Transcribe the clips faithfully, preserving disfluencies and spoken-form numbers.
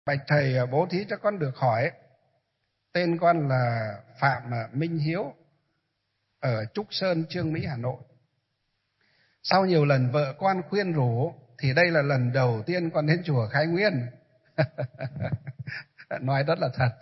Bạch thầy, bố thí cho con được hỏi. Tên con là Phạm Minh Hiếu, ở Trúc Sơn, Chương Mỹ, Hà Nội. Sau nhiều lần vợ con khuyên rủ thì đây là lần đầu tiên con đến chùa Khai Nguyên. Nói rất là thật.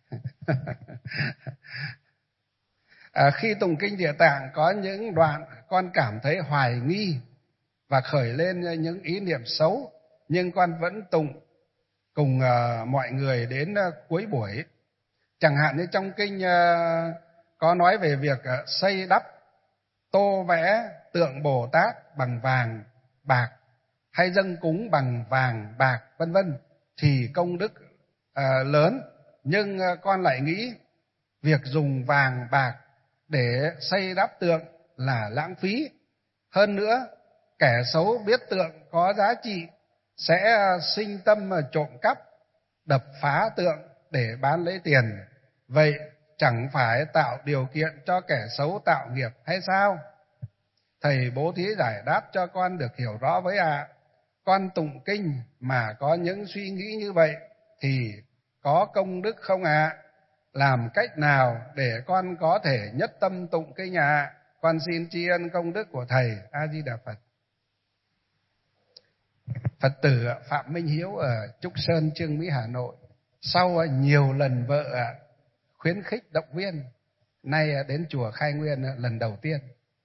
À, khi tụng kinh Địa Tạng có những đoạn con cảm thấy hoài nghi và khởi lên những ý niệm xấu, nhưng con vẫn tụng cùng uh, mọi người đến uh, cuối buổi. Chẳng hạn như trong kinh uh, có nói về việc uh, xây đắp, tô vẽ tượng Bồ Tát bằng vàng, bạc, hay dâng cúng bằng vàng, bạc, vân vân, thì công đức uh, lớn. Nhưng uh, con lại nghĩ việc dùng vàng, bạc để xây đắp tượng là lãng phí. Hơn nữa, kẻ xấu biết tượng có giá trị sẽ sinh tâm trộm cắp, đập phá tượng để bán lấy tiền. Vậy chẳng phải tạo điều kiện cho kẻ xấu tạo nghiệp hay sao? Thầy bố thí giải đáp cho con được hiểu rõ với ạ. À. Con tụng kinh mà có những suy nghĩ như vậy thì có công đức không ạ? À? Làm cách nào để con có thể nhất tâm tụng kinh ạ? À? Con xin tri ân công đức của thầy. A Di Đà Phật. Phật tử Phạm Minh Hiếu ở Trúc Sơn, Chương Mỹ, Hà Nội. Sau nhiều lần vợ khuyến khích động viên, nay đến chùa Khai Nguyên lần đầu tiên.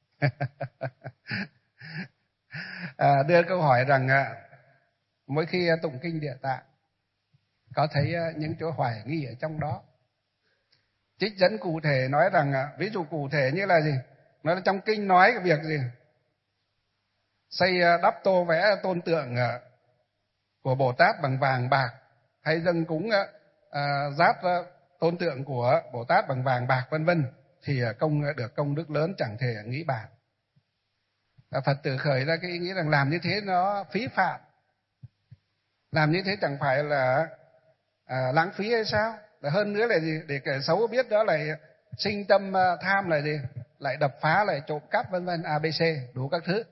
à, đưa câu hỏi rằng mỗi khi tụng kinh Địa Tạng có thấy những chỗ hoài nghi ở trong đó. Trích dẫn cụ thể nói rằng, ví dụ cụ thể như là gì? Nói là trong kinh nói cái việc gì? Xây đắp tô vẽ tôn tượng của Bồ Tát bằng vàng bạc, hay dâng cúng à, giáp tôn tượng của Bồ Tát bằng vàng bạc, vân vân, thì công được công đức lớn chẳng thể nghĩ bàn. Phật tử khởi ra cái ý nghĩ rằng làm như thế nó phí phạm, làm như thế chẳng phải là à, lãng phí hay sao? Hơn nữa là gì? Để kẻ xấu biết đó lại sinh tâm tham, là gì? Lại đập phá, lại trộm cắp, vân vân, a bê xê, đủ các thứ.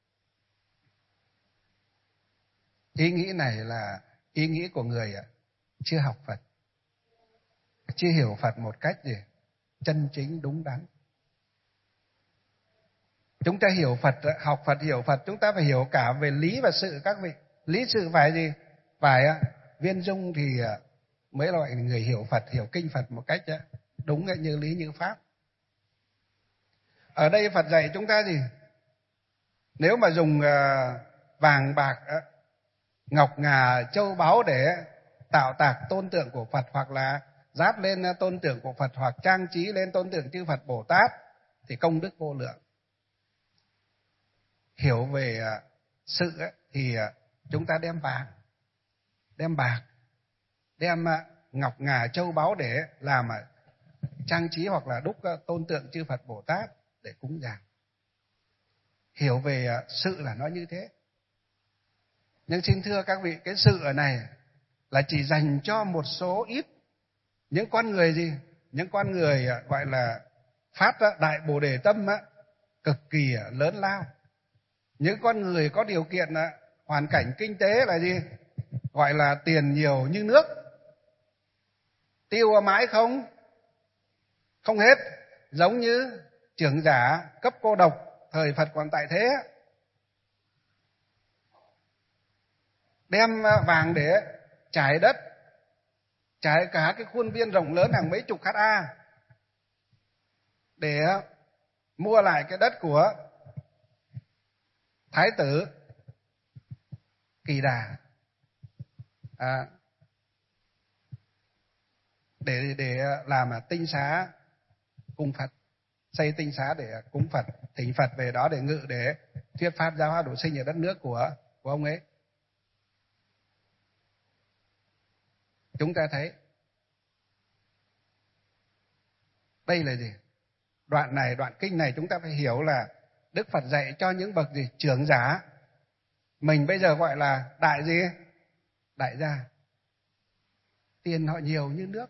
Ý nghĩ này là ý nghĩ của người chưa học Phật, chưa hiểu Phật một cách gì chân chính đúng đắn. Chúng ta hiểu Phật, học Phật, hiểu Phật, chúng ta phải hiểu cả về lý và sự các vị. Lý sự phải gì? Phải viên dung thì mới là gọi người hiểu Phật, hiểu kinh Phật một cách đúng như lý như pháp. Ở đây Phật dạy chúng ta gì? Nếu mà dùng vàng bạc, ngọc ngà, châu báu để tạo tạc tôn tượng của Phật, hoặc là giáp lên tôn tượng của Phật, hoặc trang trí lên tôn tượng chư Phật Bồ Tát, thì công đức vô lượng. Hiểu về sự ấy, thì chúng ta đem vàng, đem bạc, đem ngọc ngà, châu báu để làm trang trí hoặc là đúc tôn tượng chư Phật Bồ Tát để cúng dường. Hiểu về sự là nó như thế. Nhưng xin thưa các vị, cái sự ở này là chỉ dành cho một số ít những con người gì? Những con người gọi là phát đại Bồ Đề tâm cực kỳ lớn lao. Những con người có điều kiện, hoàn cảnh kinh tế là gì? Gọi là tiền nhiều như nước, tiêu mãi không không hết, giống như trưởng giả cấp cô độc thời Phật còn tại thế, đem vàng để trải đất, trải cả cái khuôn viên rộng lớn hàng mấy chục ha để mua lại cái đất của Thái tử Kỳ Đà, à, để để làm tinh xá cung Phật, xây tinh xá để cúng Phật, thỉnh Phật về đó để ngự, để thuyết pháp giáo hóa độ sinh ở đất nước của của ông ấy. Chúng ta thấy đây là gì? Đoạn này, đoạn kinh này chúng ta phải hiểu là Đức Phật dạy cho những bậc gì? Trưởng giả. Mình bây giờ gọi là đại gì? Đại gia. Tiền họ nhiều như nước.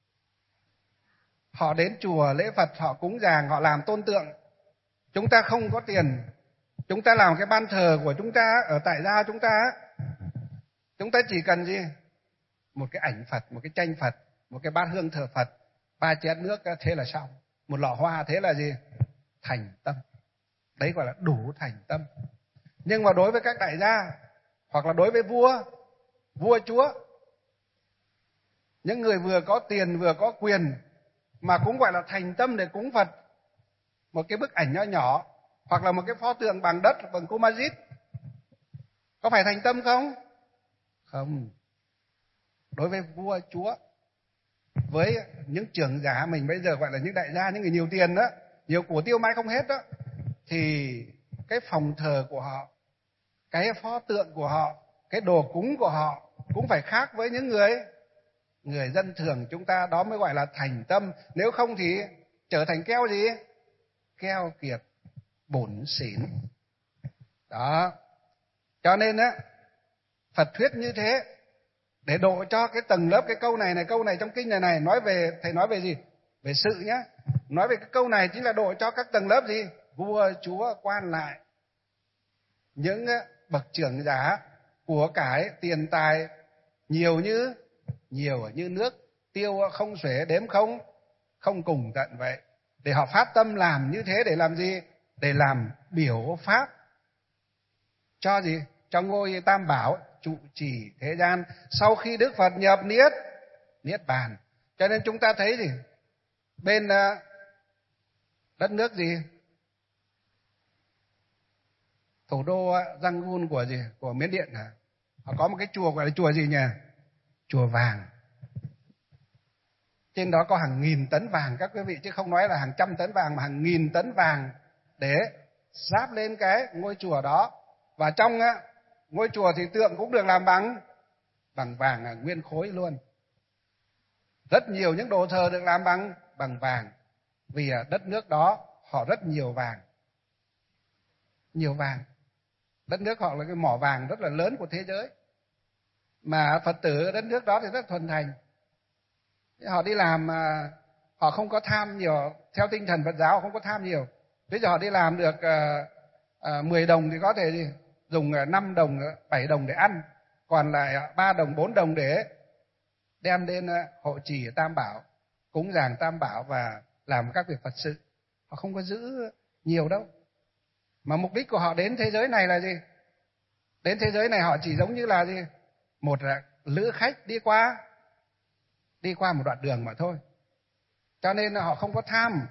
Họ đến chùa lễ Phật, họ cúng dường, họ làm tôn tượng. Chúng ta không có tiền, chúng ta làm cái ban thờ của chúng ta ở tại gia chúng ta, chúng ta chỉ cần gì? một cái ảnh Phật, một cái tranh Phật, một cái bát hương thờ Phật, ba chén nước, thế là xong. Một lọ hoa, thế là gì? Thành tâm. Đấy gọi là đủ thành tâm. Nhưng mà đối với các đại gia, hoặc là đối với vua, vua chúa, những người vừa có tiền vừa có quyền mà cũng gọi là thành tâm để cúng Phật, một cái bức ảnh nhỏ nhỏ hoặc là một cái pho tượng bằng đất, bằng composite, có phải thành tâm không? Không. Đối với vua chúa, với những trưởng giả mình bây giờ gọi là những đại gia, những người nhiều tiền đó, nhiều của tiêu mãi không hết đó, thì cái phòng thờ của họ, cái pho tượng của họ, cái đồ cúng của họ cũng phải khác với những người người dân thường chúng ta. Đó mới gọi là thành tâm. Nếu không thì trở thành keo gì? Keo kiệt, bủn xỉn. Đó. Cho nên á, Phật thuyết như thế để độ cho cái tầng lớp. Cái câu này này, câu này trong kinh này này nói về, thầy nói về gì? Về sự nhá. Nói về cái câu này chính là độ cho các tầng lớp gì? Vua, chúa, quan lại, những bậc trưởng giả, của cải, tiền tài nhiều như nhiều như nước, tiêu không xuể đếm không không cùng tận vậy. Để họ phát tâm làm như thế để làm gì? Để làm biểu pháp cho gì? Cho ngôi Tam Bảo trụ trì thế gian sau khi Đức Phật nhập niết niết bàn. Cho nên chúng ta thấy gì? Bên uh, đất nước gì? Thủ đô uh, Yangon của gì? Của Miến Điện à? Họ có một cái chùa gọi là chùa gì nhỉ? Chùa vàng. Trên đó có hàng nghìn tấn vàng các quý vị, chứ không nói là hàng trăm tấn vàng, mà hàng nghìn tấn vàng để ráp lên cái ngôi chùa đó. Và trong á, ngôi chùa thì tượng cũng được làm bằng bằng vàng à, nguyên khối luôn. Rất nhiều những đồ thờ được làm bằng bằng vàng, vì à, đất nước đó họ rất nhiều vàng, nhiều vàng. Đất nước họ là cái mỏ vàng rất là lớn của thế giới, mà Phật tử ở đất nước đó thì rất thuần thành. Họ đi làm mà họ không có tham nhiều, theo tinh thần Phật giáo không có tham nhiều. Bây giờ họ đi làm được à, à, mười đồng thì có thể gì? Dùng năm đồng, bảy đồng để ăn, còn lại ba đồng, bốn đồng để đem đến hộ trì Tam Bảo, cúng dường Tam Bảo và làm các việc Phật sự. Họ không có giữ nhiều đâu. Mà mục đích của họ đến thế giới này là gì? Đến thế giới này họ chỉ giống như là gì? Một là lữ khách đi qua, đi qua một đoạn đường mà thôi. Cho nên là họ không có tham.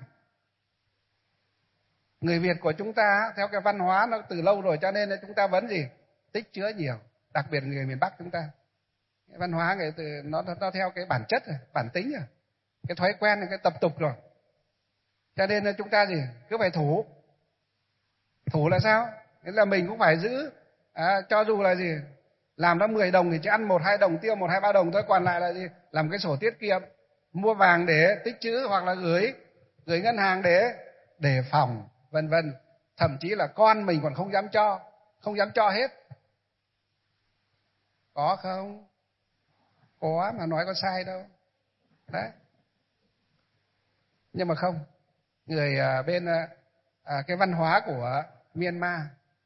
Người Việt của chúng ta theo cái văn hóa nó từ lâu rồi, cho nên là chúng ta vẫn gì? Tích chứa nhiều, đặc biệt người miền Bắc chúng ta. Cái văn hóa người từ nó nó theo cái bản chất rồi, bản tính rồi, cái thói quen, cái tập tục rồi. Cho nên là chúng ta gì? Cứ phải thủ. Thủ là sao? Nghĩa là mình cũng phải giữ, à, cho dù là gì? Làm nó mười đồng thì chỉ ăn một hai đồng, tiêu một hai ba đồng thôi, còn lại là gì? Làm cái sổ tiết kiệm, mua vàng để tích trữ, hoặc là gửi gửi ngân hàng để để phòng, vân vân. Thậm chí là con mình còn không dám cho, không dám cho hết. Có không? Có, mà nói có sai đâu. Đấy. Nhưng mà không. Người à, bên à, cái văn hóa của Myanmar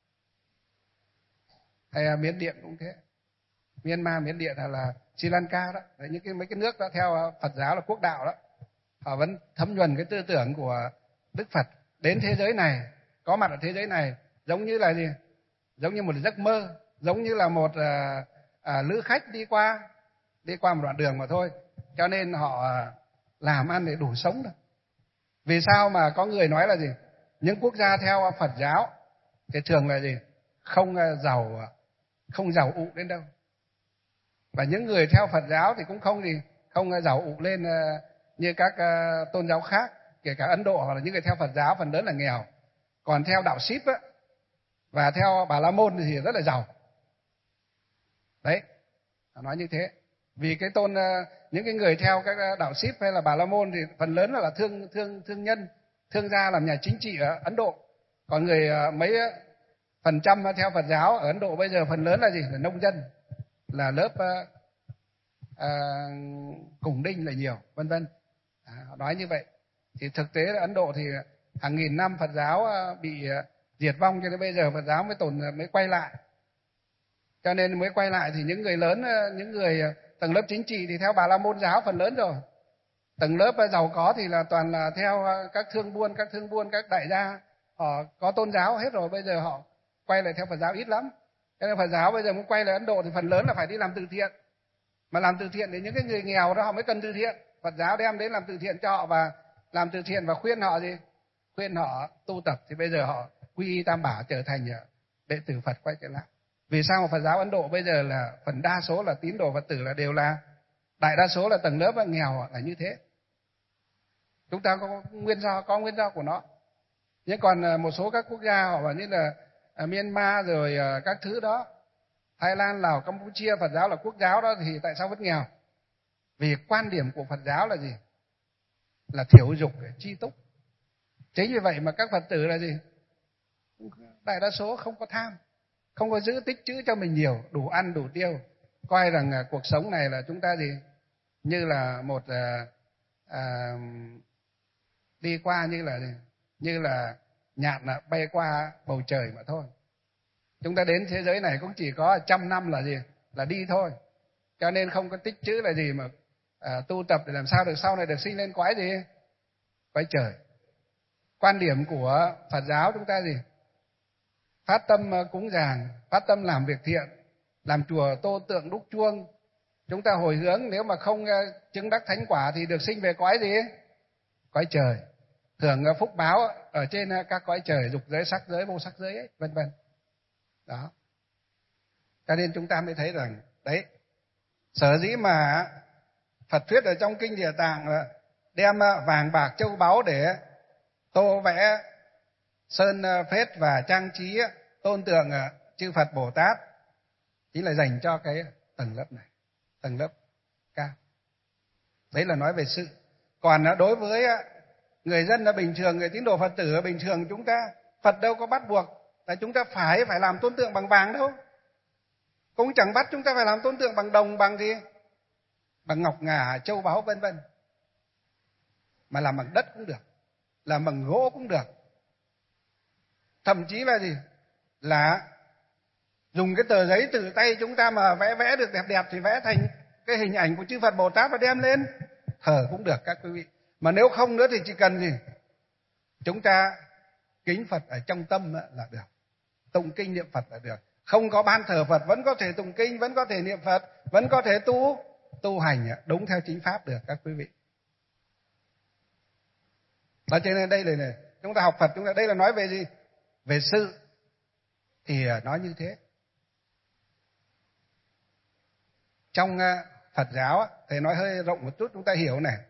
hay là Miến Điện cũng thế. Myanmar, Miến Điện hay là Sri Lanka đó, đấy, những cái mấy cái nước đó theo Phật giáo là quốc đạo đó, họ vẫn thấm nhuần cái tư tưởng của Đức Phật. Đến thế giới này, có mặt ở thế giới này giống như là gì? Giống như một giấc mơ, giống như là một à, à, lữ khách đi qua, đi qua một đoạn đường mà thôi. Cho nên họ à, làm ăn để đủ sống được. Vì sao mà có người nói là gì? Những quốc gia theo Phật giáo thì thường là gì? Không giàu, không giàu ụ đến đâu. Và những người theo Phật giáo thì cũng không gì, không giàu ụ lên như các tôn giáo khác, kể cả Ấn Độ hoặc là những người theo Phật giáo phần lớn là nghèo. Còn theo đạo Sikh á, và theo Bà La Môn thì rất là giàu. Đấy, nói như thế. Vì cái tôn những cái người theo các đạo Sikh hay là Bà La Môn thì phần lớn là thương thương thương nhân, thương gia làm nhà chính trị ở Ấn Độ. Còn người mấy phần trăm theo Phật giáo ở Ấn Độ bây giờ phần lớn là gì? Là nông dân, là lớp uh, uh, cùng đinh là nhiều, vân vân. À, họ nói như vậy. Thì thực tế là Ấn Độ thì hàng nghìn năm Phật giáo uh, bị uh, diệt vong, cho nên bây giờ Phật giáo mới tồn mới quay lại. Cho nên mới quay lại thì những người lớn, uh, những người uh, Tầng lớp chính trị thì theo Bà La Môn giáo phần lớn rồi. Tầng lớp giàu có thì là toàn là theo các thương buôn, các thương buôn, các đại gia, họ có tôn giáo hết rồi, bây giờ họ quay lại theo Phật giáo ít lắm. Cho nên Phật giáo bây giờ muốn quay lại Ấn Độ thì phần lớn là phải đi làm từ thiện. Mà làm từ thiện thì những cái người nghèo đó họ mới cần từ thiện. Phật giáo đem đến làm từ thiện cho họ và làm từ thiện và khuyên họ gì? Khuyên họ tu tập, thì bây giờ họ quy y Tam Bảo trở thành đệ tử Phật quay trở lại. Vì sao mà Phật giáo Ấn Độ bây giờ là phần đa số là tín đồ Phật tử là đều là đại đa số là tầng lớp nghèo là như thế. Chúng ta có nguyên do, có nguyên do của nó. Nhưng còn một số các quốc gia họ bảo như là Myanmar rồi các thứ đó, Thái Lan, Lào, Campuchia, Phật giáo là quốc giáo đó, thì tại sao vẫn nghèo? Vì quan điểm của Phật giáo là gì? Là thiểu dục, chi túc. Chính vì vậy mà các Phật tử là gì? Đại đa số không có tham, không có giữ tích trữ cho mình nhiều, đủ ăn đủ tiêu, coi rằng cuộc sống này là chúng ta gì? Như là một à, à, đi qua như là gì? Như là nhạn bay qua bầu trời mà thôi. Chúng ta đến thế giới này cũng chỉ có trăm năm là gì? Là đi thôi. Cho nên không có tích trữ là gì mà à, tu tập để làm sao được sau này được sinh lên quái gì? Quái trời. Quan điểm của Phật giáo chúng ta gì? Phát tâm cúng dường, phát tâm làm việc thiện, làm chùa tô tượng đúc chuông. Chúng ta hồi hướng, nếu mà không chứng đắc thánh quả thì được sinh về cõi gì? Cõi trời. Hưởng phúc báo ở trên các cõi trời, dục giới, sắc giới, vô sắc giới ấy, vân vân. Đó. Cho nên chúng ta mới thấy rằng đấy, sở dĩ mà Phật thuyết ở trong kinh Địa Tạng là đem vàng bạc châu báu để tô vẽ sơn phết và trang trí tôn tượng chư Phật Bồ Tát, chính là dành cho cái tầng lớp này, tầng lớp cao. Đấy là nói về sự. Còn đối với người dân là bình thường, người tín đồ Phật tử bình thường, chúng ta Phật đâu có bắt buộc là chúng ta phải phải làm tôn tượng bằng vàng đâu, cũng chẳng bắt chúng ta phải làm tôn tượng bằng đồng, bằng gì, bằng ngọc ngà, châu báu vân vân, mà làm bằng đất cũng được, làm bằng gỗ cũng được. Thậm chí là gì? Là dùng cái tờ giấy từ tay chúng ta mà vẽ vẽ được đẹp đẹp thì vẽ thành cái hình ảnh của chư Phật Bồ Tát và đem lên thờ cũng được các quý vị. Mà nếu không nữa thì chỉ cần gì? Chúng ta kính Phật ở trong tâm là được. Tụng kinh niệm Phật là được. Không có ban thờ Phật vẫn có thể tụng kinh, vẫn có thể niệm Phật, vẫn có thể tu tu hành đúng theo chính pháp được các quý vị. Đó, cho nên đây là này, chúng ta học Phật, chúng ta đây là nói về gì? Về sự thì nói như thế. Trong Phật giáo, thầy nói hơi rộng một chút chúng ta hiểu này.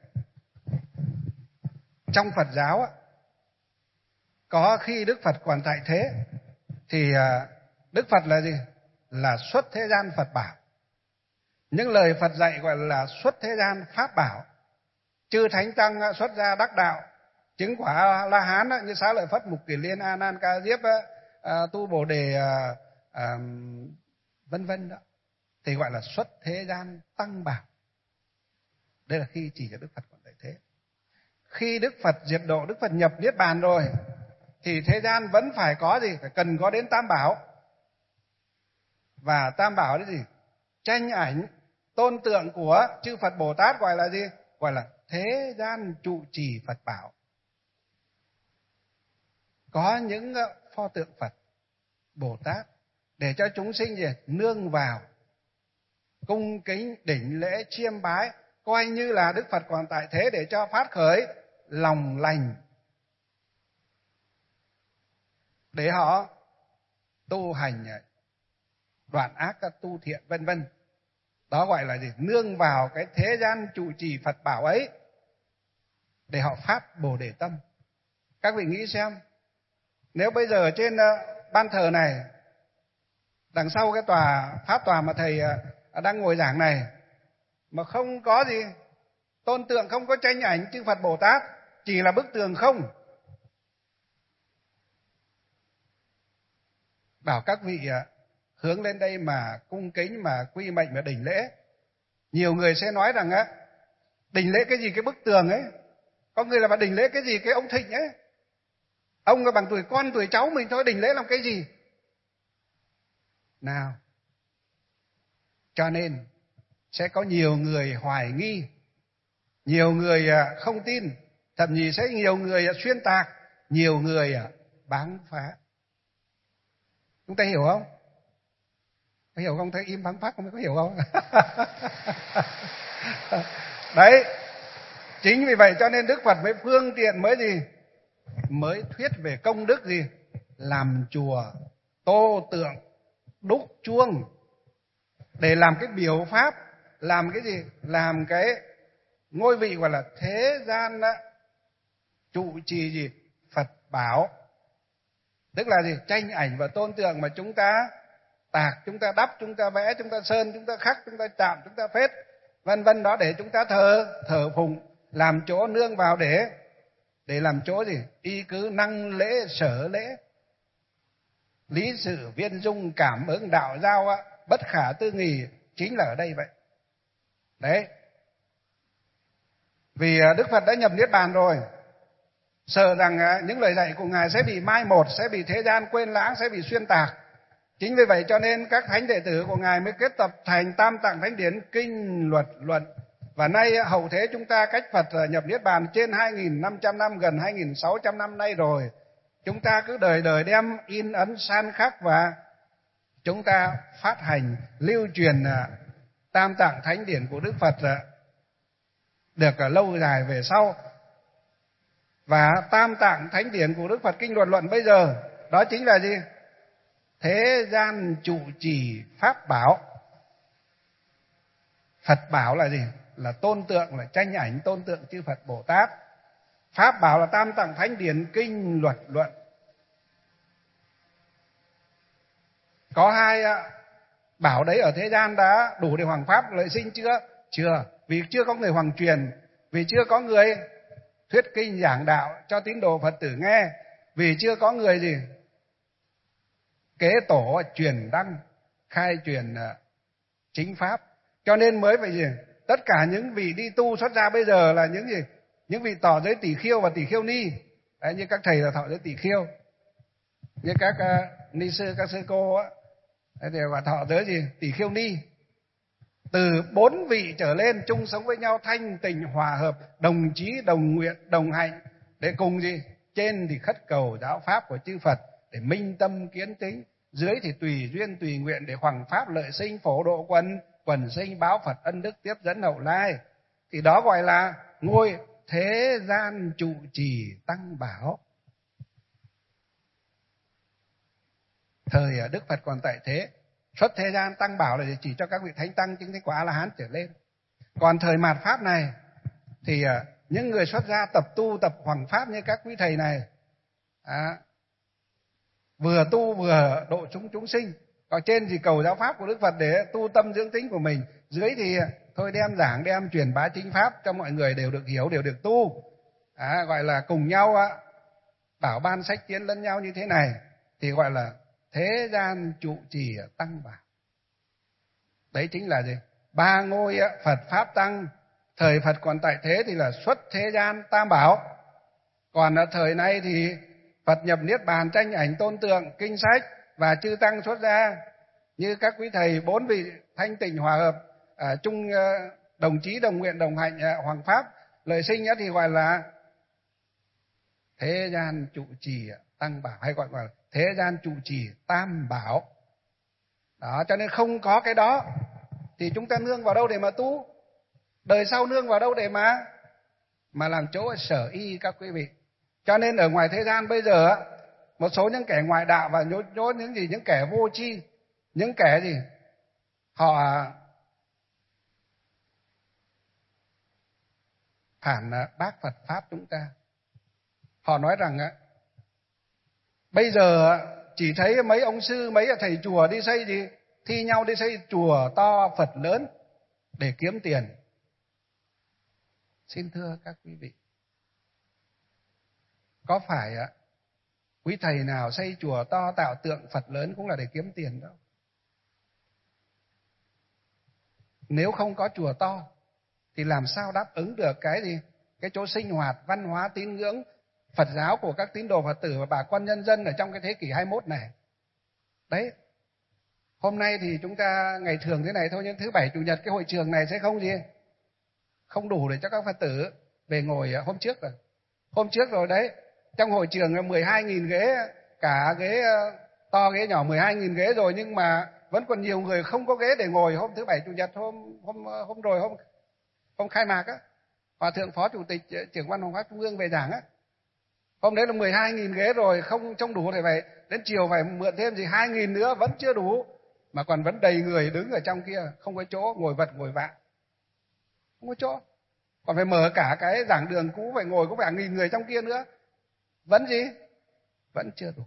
Trong Phật giáo, có khi Đức Phật còn tại thế thì Đức Phật là gì? Là xuất thế gian Phật bảo. Những lời Phật dạy gọi là xuất thế gian Pháp bảo. Chư Thánh Tăng xuất gia đắc đạo, chứng quả La Hán như Xá Lợi Phất, Mục Kiền Liên, A Nan Ca Diếp, à, tu Bồ Đề, à, à, vân vân đó, thì gọi là xuất thế gian Tăng bảo. Đây là khi chỉ cho Đức Phật còn tại thế. Khi Đức Phật diệt độ, Đức Phật nhập niết bàn rồi thì thế gian vẫn phải có gì? Phải cần có đến Tam bảo. Và Tam bảo là gì? Tranh ảnh, tôn tượng của chư Phật Bồ Tát gọi là gì? Gọi là thế gian trụ trì Phật bảo. Có những pho tượng Phật Bồ Tát để cho chúng sinh gì? Nương vào, cung kính, đỉnh lễ, chiêm bái, coi như là Đức Phật còn tại thế để cho phát khởi lòng lành, để họ tu hành đoạn ác, tu thiện vân vân. Đó gọi là gì? Nương vào cái thế gian trụ trì Phật bảo ấy để họ phát Bồ Đề tâm. Các vị nghĩ xem, nếu bây giờ ở trên ban thờ này, đằng sau cái tòa pháp tòa mà thầy đang ngồi giảng này, mà không có gì tôn tượng, không có tranh ảnh chư Phật Bồ Tát, chỉ là bức tường không, bảo các vị hướng lên đây mà cung kính, mà quy mệnh, mà đảnh lễ, nhiều người sẽ nói rằng á, đảnh lễ cái gì cái bức tường ấy, có người là mà đảnh lễ cái gì cái ông Thịnh ấy, ông là bằng tuổi con tuổi cháu mình thôi, đảnh lễ làm cái gì nào. Cho nên sẽ có nhiều người hoài nghi, nhiều người không tin, thậm chí sẽ nhiều người xuyên tạc, nhiều người báng phá. Chúng ta hiểu không? Có hiểu không? Thấy im báng phát không? Có hiểu không? Đấy, chính vì vậy cho nên Đức Phật mới phương tiện mới gì? Mới thuyết về công đức gì? Làm chùa, tô tượng, đúc chuông, để làm cái biểu pháp, làm cái gì? Làm cái ngôi vị gọi là thế gian đó, trụ trì gì? Phật bảo. Tức là gì? Tranh ảnh và tôn tượng mà chúng ta tạc, chúng ta đắp, chúng ta vẽ, chúng ta sơn, chúng ta khắc, chúng ta chạm, chúng ta phết, vân vân đó, để chúng ta thờ thờ phụng, làm chỗ nương vào để để làm chỗ gì? Y cứ năng lễ sở lễ, lý sự viên dung, cảm ứng đạo giao á, bất khả tư nghì, chính là ở đây vậy. Đấy. Vì Đức Phật đã nhập niết bàn rồi, sợ rằng những lời dạy của Ngài sẽ bị mai một, sẽ bị thế gian quên lãng, sẽ bị xuyên tạc. Chính vì vậy cho nên các thánh đệ tử của Ngài mới kết tập thành Tam Tạng Thánh Điển, kinh, luật, luận. Và nay hậu thế chúng ta cách Phật nhập niết bàn trên hai nghìn năm trăm năm, gần hai nghìn sáu trăm năm nay rồi. Chúng ta cứ đời đời đem in ấn san khắc và chúng ta phát hành, lưu truyền Tam Tạng Thánh Điển của Đức Phật được lâu dài về sau. Và Tam Tạng Thánh Điển của Đức Phật kinh luật luận bây giờ, đó chính là gì? Thế gian trụ trì pháp bảo. Phật bảo là gì? Là tôn tượng, là tranh ảnh tôn tượng chư Phật Bồ Tát. Pháp bảo là Tam Tạng Thánh Điển, kinh, luật, luận. Có hai bảo đấy ở thế gian đã đủ để hoằng pháp lợi sinh chưa? Chưa. Vì chưa có người hoằng truyền, vì chưa có người thuyết kinh giảng đạo cho tín đồ Phật tử nghe, vì chưa có người gì? Kế tổ truyền đăng, khai truyền chính pháp. Cho nên mới phải gì? Tất cả những vị đi tu xuất gia bây giờ là những gì? Những vị tỏ giới tỷ khiêu và tỷ khiêu ni. Đấy, như các thầy là thọ giới tỷ khiêu, như các uh, ni sư, các sư cô á, đều là thọ giới gì? Tỷ khiêu ni. Từ bốn vị trở lên chung sống với nhau thanh tình hòa hợp, đồng chí, đồng nguyện, đồng hạnh, để cùng gì? Trên thì khất cầu giáo pháp của chư Phật để minh tâm kiến tính, dưới thì tùy duyên tùy nguyện để hoằng pháp lợi sinh, phổ độ quần quần sinh, báo Phật ân đức tiếp dẫn hậu lai. Thì đó gọi là ngôi thế gian trụ trì tăng bảo. Thời Đức Phật còn tại thế, xuất thế gian tăng bảo là chỉ cho các vị thánh tăng chứng thánh quả A La Hán trở lên. Còn thời mạt pháp này thì những người xuất gia tập tu tập hoằng pháp như các quý thầy này, à, vừa tu vừa độ chúng chúng sinh. Còn trên thì cầu giáo pháp của Đức Phật để tu tâm dưỡng tính của mình, dưới thì thôi đem giảng, đem truyền bá chính pháp cho mọi người đều được hiểu, đều được tu, à, gọi là cùng nhau á, bảo ban sách tiến lẫn nhau như thế này, thì gọi là thế gian trụ trì tăng bảo. Đấy chính là gì? Ba ngôi Phật pháp tăng. Thời Phật còn tại thế thì là xuất thế gian tam bảo. Còn ở thời nay thì Phật nhập niết bàn, tranh ảnh tôn tượng, kinh sách và chư tăng xuất gia như các quý thầy bốn vị thanh tịnh hòa hợp, à, chung đồng chí, đồng nguyện, đồng hạnh, à, hoằng pháp lợi sinh thì gọi là thế gian trụ trì tăng bảo, hay gọi là thế gian trụ trì tam bảo. Đó, cho nên không có cái đó thì chúng ta nương vào đâu để mà tu? Đời sau nương vào đâu để mà mà làm chỗ sở y các quý vị? Cho nên ở ngoài thế gian bây giờ, một số những kẻ ngoại đạo và nhốt những gì, những kẻ vô tri, những kẻ gì, họ phản bác Phật pháp chúng ta. Họ nói rằng bây giờ chỉ thấy mấy ông sư, mấy thầy chùa đi xây gì, thi nhau đi xây chùa to Phật lớn để kiếm tiền. Xin thưa các quý vị, có phải quý thầy nào xây chùa to tạo tượng Phật lớn cũng là để kiếm tiền đâu? Nếu không có chùa to thì làm sao đáp ứng được cái gì? Cái chỗ sinh hoạt, văn hóa, tín ngưỡng Phật giáo của các tín đồ Phật tử và bà con nhân dân ở trong cái thế kỷ hai mươi mốt này. Đấy. Hôm nay thì chúng ta ngày thường thế này thôi, nhưng thứ bảy chủ nhật cái hội trường này sẽ không gì, không đủ để cho các Phật tử về ngồi. Hôm trước rồi, hôm trước rồi đấy, trong hội trường là mười hai nghìn ghế, cả ghế to ghế nhỏ mười hai nghìn ghế rồi, nhưng mà vẫn còn nhiều người không có ghế để ngồi. Hôm thứ bảy chủ nhật, hôm hôm hôm rồi hôm hôm khai mạc á, Hòa thượng Phó Chủ tịch Trưởng ban Hoàng pháp Trung ương về giảng á, hôm đấy là mười hai nghìn ghế rồi, không trông đủ thì phải đến chiều phải mượn thêm gì hai nghìn nữa, vẫn chưa đủ, mà còn vẫn đầy người đứng ở trong kia, không có chỗ, ngồi vật ngồi vạ, không có chỗ. Còn phải mở cả cái giảng đường cũ, phải ngồi có cả nghìn người trong kia nữa, vẫn gì, vẫn chưa đủ.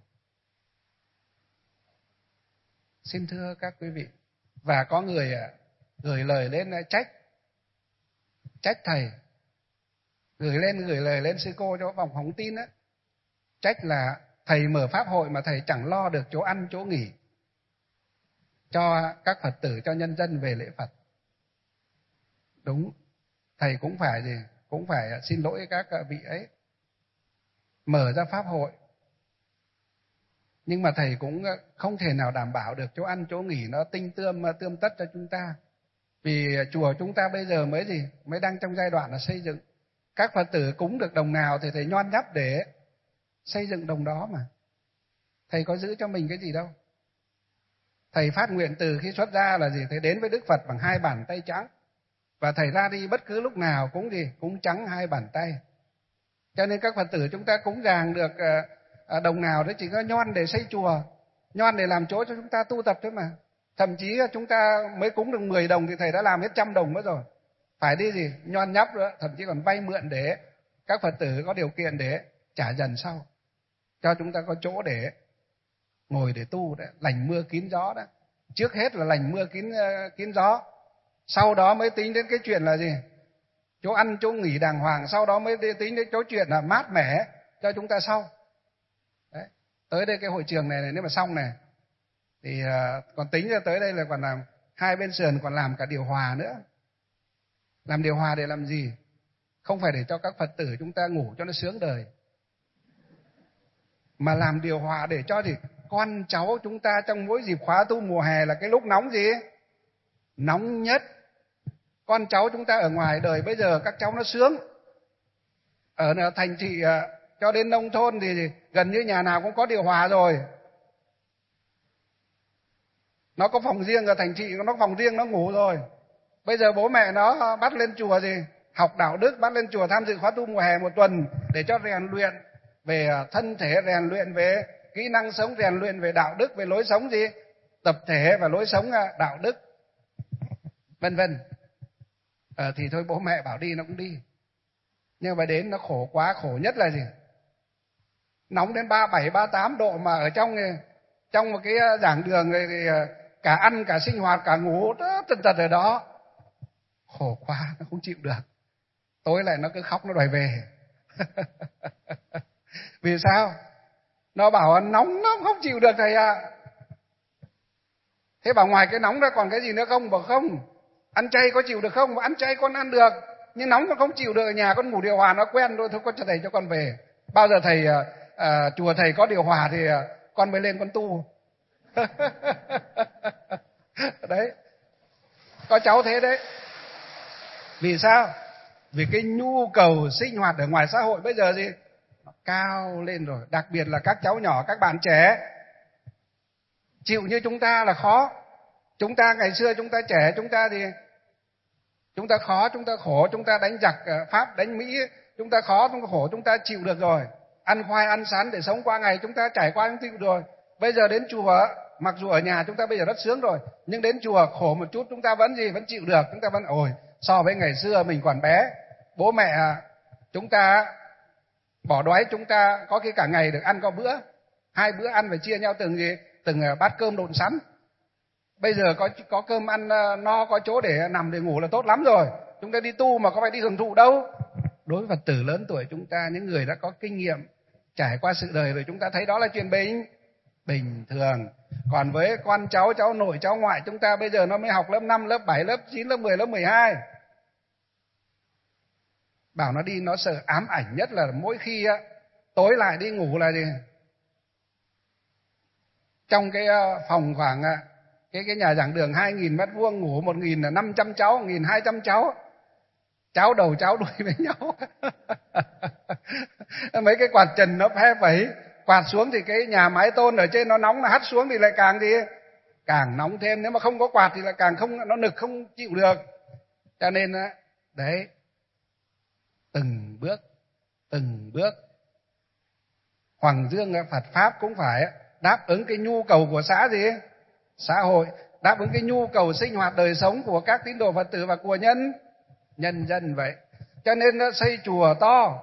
Xin thưa các quý vị, và có người gửi lời lên trách trách thầy, gửi lên gửi lời lên sư cô cho vòng phóng tin á, trách là thầy mở pháp hội mà thầy chẳng lo được chỗ ăn chỗ nghỉ cho các Phật tử, cho nhân dân về lễ Phật. Đúng, thầy cũng phải gì, cũng phải xin lỗi các vị ấy, mở ra pháp hội, nhưng mà thầy cũng không thể nào đảm bảo được chỗ ăn chỗ nghỉ nó tinh tươm tươm tất cho chúng ta. Vì chùa chúng ta bây giờ mới gì, mới đang trong giai đoạn là xây dựng. Các Phật tử cúng được đồng nào thì thầy nhon nhắp để xây dựng đồng đó mà. Thầy có giữ cho mình cái gì đâu. Thầy phát nguyện từ khi xuất ra là gì, thầy đến với Đức Phật bằng hai bàn tay trắng, và thầy ra đi bất cứ lúc nào cũng gì, cũng trắng hai bàn tay. Cho nên các Phật tử chúng ta cúng dường được đồng nào đấy chỉ có nhon để xây chùa, nhon để làm chỗ cho chúng ta tu tập thôi mà. Thậm chí chúng ta mới cúng được mười đồng thì thầy đã làm hết trăm đồng mất rồi. Phải đi gì, nhon nhắp nữa, thậm chí còn vay mượn để các Phật tử có điều kiện để trả dần sau, cho chúng ta có chỗ để ngồi để tu đấy, lành mưa kín gió đó. Trước hết là lành mưa kín kín gió, sau đó mới tính đến cái chuyện là gì, chỗ ăn chỗ nghỉ đàng hoàng, sau đó mới tính đến chỗ chuyện là mát mẻ cho chúng ta sau. Đấy. Tới đây cái hội trường này, này nếu mà xong này thì uh, còn tính ra tới đây là còn làm hai bên sườn còn làm cả điều hòa nữa. Làm điều hòa để làm gì? Không phải để cho các Phật tử chúng ta ngủ cho nó sướng đời, mà làm điều hòa để cho gì con cháu chúng ta trong mỗi dịp khóa tu mùa hè là cái lúc nóng gì, nóng nhất. Con cháu chúng ta ở ngoài đời bây giờ các cháu nó sướng, ở thành thị uh, cho đến nông thôn thì gần như nhà nào cũng có điều hòa rồi. Nó có phòng riêng, ở thành thị nó có phòng riêng nó ngủ rồi. Bây giờ bố mẹ nó bắt lên chùa gì, học đạo đức, bắt lên chùa tham dự khóa tu mùa hè một tuần để cho rèn luyện về thân thể, rèn luyện về kỹ năng sống, rèn luyện về đạo đức, về lối sống gì, tập thể và lối sống đạo đức, vân vân. Ờ, thì thôi bố mẹ bảo đi nó cũng đi, nhưng mà đến nó khổ quá. Khổ nhất là gì, nóng đến ba bảy ba tám độ mà ở trong trong một cái giảng đường thì cả ăn cả sinh hoạt cả ngủ tần tật ở đó, khổ quá, nó không chịu được. Tối lại nó cứ khóc, nó đòi về. Vì sao? Nó bảo nóng nó không chịu được thầy ạ. À. Thế bảo ngoài cái nóng ra còn cái gì nữa không? Bảo không. Ăn chay có chịu được không? Bảo ăn chay con ăn được, nhưng nóng nó không chịu được. Ở nhà con ngủ điều hòa nó quen rồi, thôi con cho thầy cho con về. Bao giờ thầy à, chùa thầy có điều hòa thì con mới lên con tu. Đấy, có cháu thế đấy. Vì sao? Vì cái nhu cầu sinh hoạt ở ngoài xã hội bây giờ gì nó cao lên rồi. Đặc biệt là các cháu nhỏ, các bạn trẻ. Chịu như chúng ta là khó. Chúng ta ngày xưa chúng ta trẻ, chúng ta thì chúng ta khó, chúng ta khổ, chúng ta đánh giặc Pháp, đánh Mỹ, chúng ta khó, chúng ta khổ, chúng ta chịu được rồi. Ăn khoai, ăn sắn để sống qua ngày, chúng ta trải qua những chịu rồi. Bây giờ đến chùa, mặc dù ở nhà chúng ta bây giờ rất sướng rồi, nhưng đến chùa khổ một chút chúng ta vẫn gì, vẫn chịu được. Chúng ta vẫn ôi, so với ngày xưa mình còn bé, bố mẹ chúng ta bỏ đói, chúng ta có khi cả ngày được ăn có bữa, hai bữa ăn phải chia nhau từng gì, từng bát cơm độn sắn. Bây giờ có có cơm ăn no, có chỗ để nằm để ngủ là tốt lắm rồi. Chúng ta đi tu mà có phải đi hưởng thụ đâu. Đối với Phật tử lớn tuổi chúng ta, những người đã có kinh nghiệm trải qua sự đời rồi, chúng ta thấy đó là chuyện bình bình thường. Còn với con cháu, cháu nội, cháu ngoại chúng ta bây giờ nó mới học lớp năm, lớp bảy, lớp chín, lớp mười, lớp mười hai. Bảo nó đi nó sợ ám ảnh nhất là mỗi khi á, tối lại đi ngủ là gì? Trong cái phòng khoảng cái cái nhà giảng đường hai nghìn mét vuông, ngủ một nghìn là năm trăm cháu, một nghìn hai trăm cháu, cháu đầu cháu đuôi với nhau. Mấy cái quạt trần nó phe phẩy, quạt xuống thì cái nhà mái tôn ở trên nó nóng, là hắt xuống thì lại càng gì càng nóng thêm. Nếu mà không có quạt thì lại càng không, nó nực không chịu được. Cho nên đấy, từng bước từng bước Hoàng Dương Phật pháp cũng phải đáp ứng cái nhu cầu của xã gì xã hội, đáp ứng cái nhu cầu sinh hoạt đời sống của các tín đồ Phật tử và của nhân nhân dân vậy. Cho nên nó xây chùa to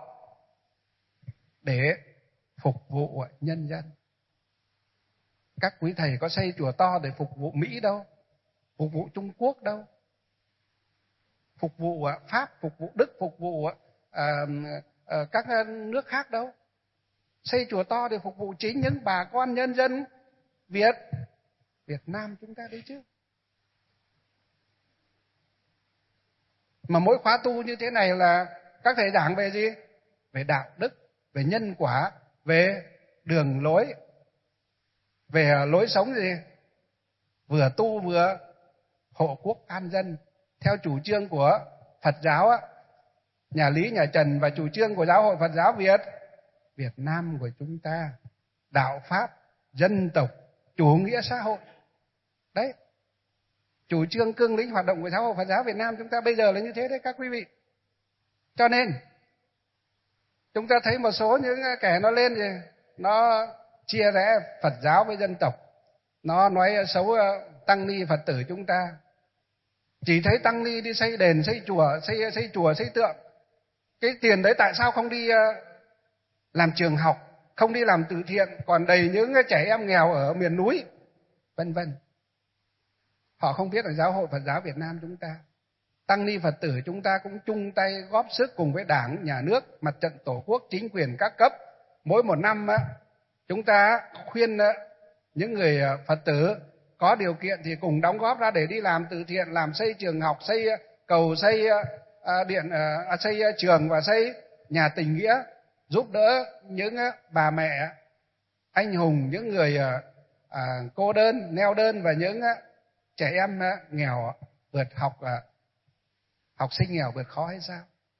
để phục vụ nhân dân. Các quý thầy có xây chùa to để phục vụ Mỹ đâu, phục vụ Trung Quốc đâu, phục vụ Pháp, phục vụ Đức, phục vụ à, à, các nước khác đâu. Xây chùa to để phục vụ chính những bà con nhân dân Việt Việt Nam chúng ta đấy chứ. Mà mỗi khóa tu như thế này là các thầy giảng về gì? Về đạo đức, về nhân quả, về đường lối, về lối sống gì? Vừa tu vừa hộ quốc an dân. Theo chủ trương của Phật giáo, nhà Lý, nhà Trần, và chủ trương của Giáo hội Phật giáo Việt Việt Nam của chúng ta, đạo pháp, dân tộc, chủ nghĩa xã hội. Đấy, chủ trương cương lĩnh hoạt động của Giáo hội Phật giáo Việt Nam chúng ta bây giờ là như thế đấy các quý vị. Cho nên chúng ta thấy một số những kẻ nó lên gì, nó chia rẽ Phật giáo với dân tộc, nó nói xấu tăng ni Phật tử chúng ta. Chỉ thấy tăng ni đi xây đền, xây chùa, xây xây chùa, xây tượng. Cái tiền đấy tại sao không đi làm trường học, không đi làm từ thiện, còn đầy những trẻ em nghèo ở miền núi, vân vân. Họ không biết là Giáo hội Phật giáo Việt Nam chúng ta, tăng ni Phật tử chúng ta cũng chung tay góp sức cùng với Đảng, Nhà nước, Mặt trận Tổ quốc, chính quyền các cấp. Mỗi một năm chúng ta khuyên những người Phật tử có điều kiện thì cùng đóng góp ra để đi làm từ thiện, làm xây trường học, xây cầu, xây điện, xây trường và xây nhà tình nghĩa, giúp đỡ những bà mẹ anh hùng, những người cô đơn, neo đơn và những trẻ em nghèo vượt học, học sinh nghèo vượt khó hay sao?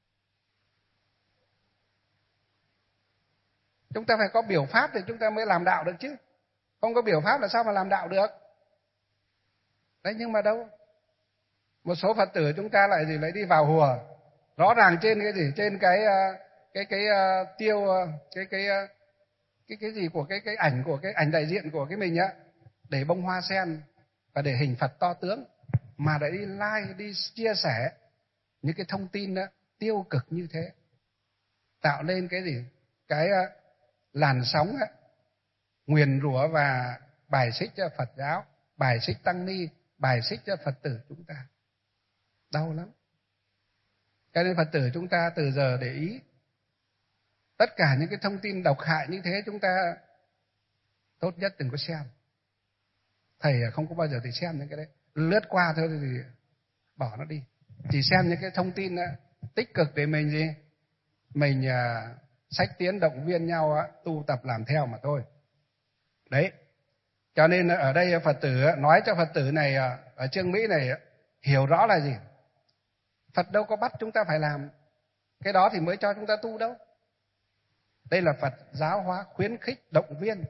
Chúng ta phải có biểu pháp thì chúng ta mới làm đạo được chứ. Không có biểu pháp là sao mà làm đạo được? Đấy, nhưng mà đâu. Một số Phật tử chúng ta lại gì lại đi vào hùa. Rõ ràng trên cái gì? Trên cái cái cái, cái tiêu cái cái cái cái gì của cái cái ảnh của cái ảnh đại diện của cái mình á, để bông hoa sen và để hình Phật to tướng, mà lại đi like, đi chia sẻ những cái thông tin đó, tiêu cực như thế, tạo nên cái gì? Cái làn sóng á, nguyền rủa và bài xích cho Phật giáo, bài xích tăng ni, bài xích cho Phật tử chúng ta. Đau lắm. Cho nên Phật tử chúng ta từ giờ để ý, tất cả những cái thông tin độc hại như thế chúng ta tốt nhất đừng có xem. Thầy không có bao giờ thầy xem những cái đấy, lướt qua thôi thì bỏ nó đi. Chỉ xem những cái thông tin đó, tích cực để mình gì? Mình à, xách tiến động viên nhau á, tu tập làm theo mà thôi. Đấy. Cho nên ở đây Phật tử nói cho Phật tử này ở Trương Mỹ này hiểu rõ là gì? Phật đâu có bắt chúng ta phải làm cái đó thì mới cho chúng ta tu đâu. Đây là Phật giáo hóa, khuyến khích, động viên.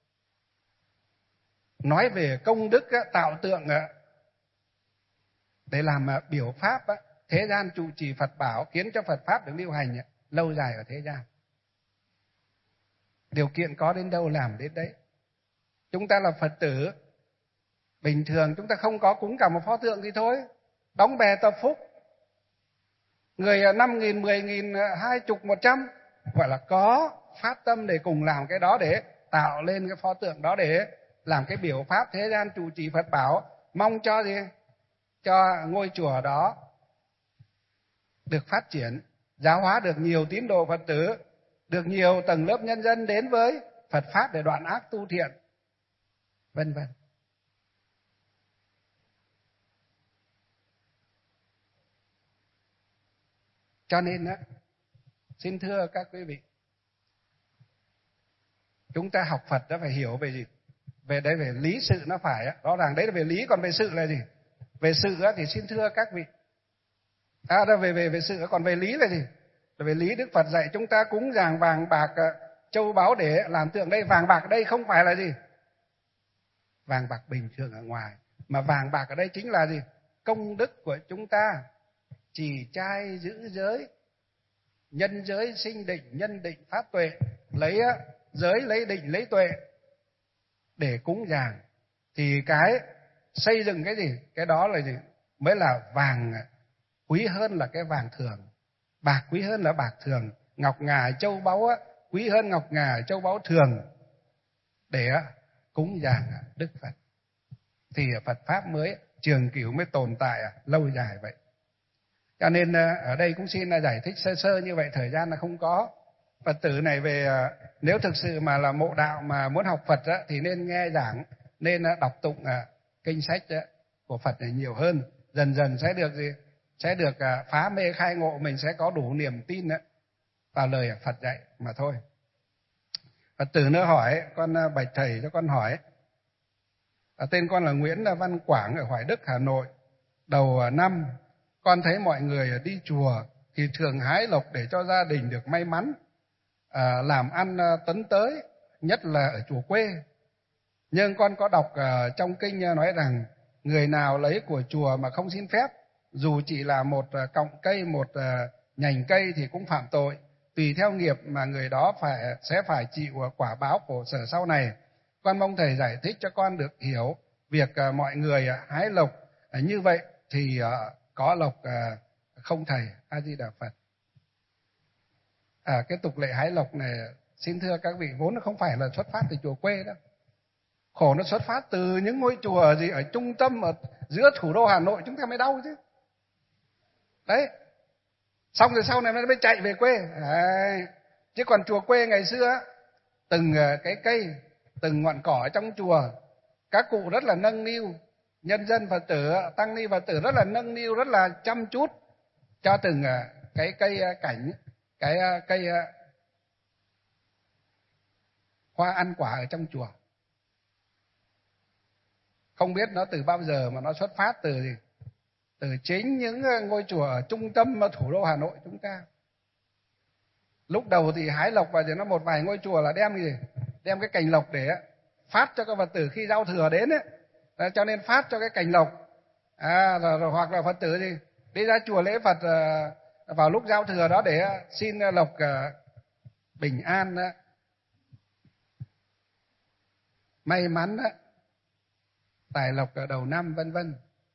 Nói về công đức tạo tượng để làm biểu pháp, thế gian trụ trì Phật bảo, khiến cho Phật pháp được lưu hành lâu dài ở thế gian. Điều kiện có đến đâu làm đến đấy. Chúng ta là Phật tử bình thường, chúng ta không có cúng cả một pho tượng thì thôi, đóng bè tập phúc. Người năm nghìn, mười nghìn, hai chục, một trăm gọi là có phát tâm để cùng làm cái đó, để tạo lên cái pho tượng đó, để làm cái biểu pháp thế gian trụ trì Phật bảo, mong cho gì? Cho ngôi chùa đó được phát triển, giáo hóa được nhiều tín đồ Phật tử, được nhiều tầng lớp nhân dân đến với Phật pháp để đoạn ác tu thiện, vân vân. Cho nên đó, xin thưa các quý vị, chúng ta học Phật đã phải hiểu về gì? về đấy về lý sự nó phải, rõ ràng đấy là về lý, còn về sự là gì? Về sự thì xin thưa các vị, à, đó về về về sự, còn về lý là gì? Là về lý Đức Phật dạy chúng ta cúng dường vàng bạc châu báu để làm tượng. Đây vàng bạc ở đây không phải là gì? Vàng bạc bình thường ở ngoài, mà vàng bạc ở đây chính là gì? Công đức của chúng ta trì trai giữ giới, nhân giới sinh định, nhân định phát tuệ, lấy giới lấy định lấy tuệ để cúng dường. Thì cái xây dựng cái gì? Cái đó là gì? Mới là vàng quý hơn là cái vàng thường, bạc quý hơn là bạc thường, ngọc ngà châu báu quý hơn ngọc ngà châu báu thường, để cúng dường Đức Phật. Thì Phật pháp mới trường cửu, mới tồn tại lâu dài vậy. Cho nên ở đây cũng xin là giải thích sơ sơ như vậy, thời gian là không có. Phật tử này về, nếu thực sự mà là mộ đạo mà muốn học Phật á, thì nên nghe giảng, nên đọc tụng kinh sách của Phật này nhiều hơn. Dần dần sẽ được gì? Sẽ được phá mê khai ngộ, mình sẽ có đủ niềm tin vào lời Phật dạy mà thôi. Phật tử nữa hỏi, con bạch thầy cho con hỏi. Tên con là Nguyễn Văn Quảng ở Hoài Đức, Hà Nội. Đầu năm con thấy mọi người đi chùa thì thường hái lộc để cho gia đình được may mắn, à, làm ăn tấn tới, nhất là ở chùa quê. Nhưng con có đọc uh, trong kinh nói rằng người nào lấy của chùa mà không xin phép, dù chỉ là một uh, cọng cây, một uh, nhành cây thì cũng phạm tội. Tùy theo nghiệp mà người đó phải sẽ phải chịu quả báo khổ sở sau này. Con mong thầy giải thích cho con được hiểu việc uh, mọi người uh, hái lộc uh, như vậy thì uh, có lộc uh, không thầy? A Di Đà Phật. À, cái tục lệ hái lộc này xin thưa các vị, vốn nó không phải là xuất phát từ chùa quê đâu. Khổ nó xuất phát từ những ngôi chùa gì ở trung tâm, ở giữa thủ đô Hà Nội chúng ta mới đau chứ. Đấy. Xong rồi sau này nó mới chạy về quê. Đấy. Chứ còn chùa quê ngày xưa, từng cái cây, từng ngọn cỏ ở trong chùa, các cụ rất là nâng niu, nhân dân Phật tử, tăng ni Phật tử rất là nâng niu, rất là chăm chút cho từng cái cây cảnh, cái cây hoa ăn quả ở trong chùa. Không biết nó từ bao giờ mà nó xuất phát từ gì? Từ chính những ngôi chùa ở trung tâm thủ đô Hà Nội chúng ta. Lúc đầu thì hái lộc và nó một vài ngôi chùa là đem gì? Đem cái cành lộc để phát cho các Phật tử khi giao thừa đến ấy. Cho nên phát cho cái cành lộc. À, rồi, rồi, hoặc là Phật tử gì? Đi ra chùa lễ Phật vào lúc giao thừa đó để xin lộc bình an, may mắn, tài lộc ở đầu năm, vân vân.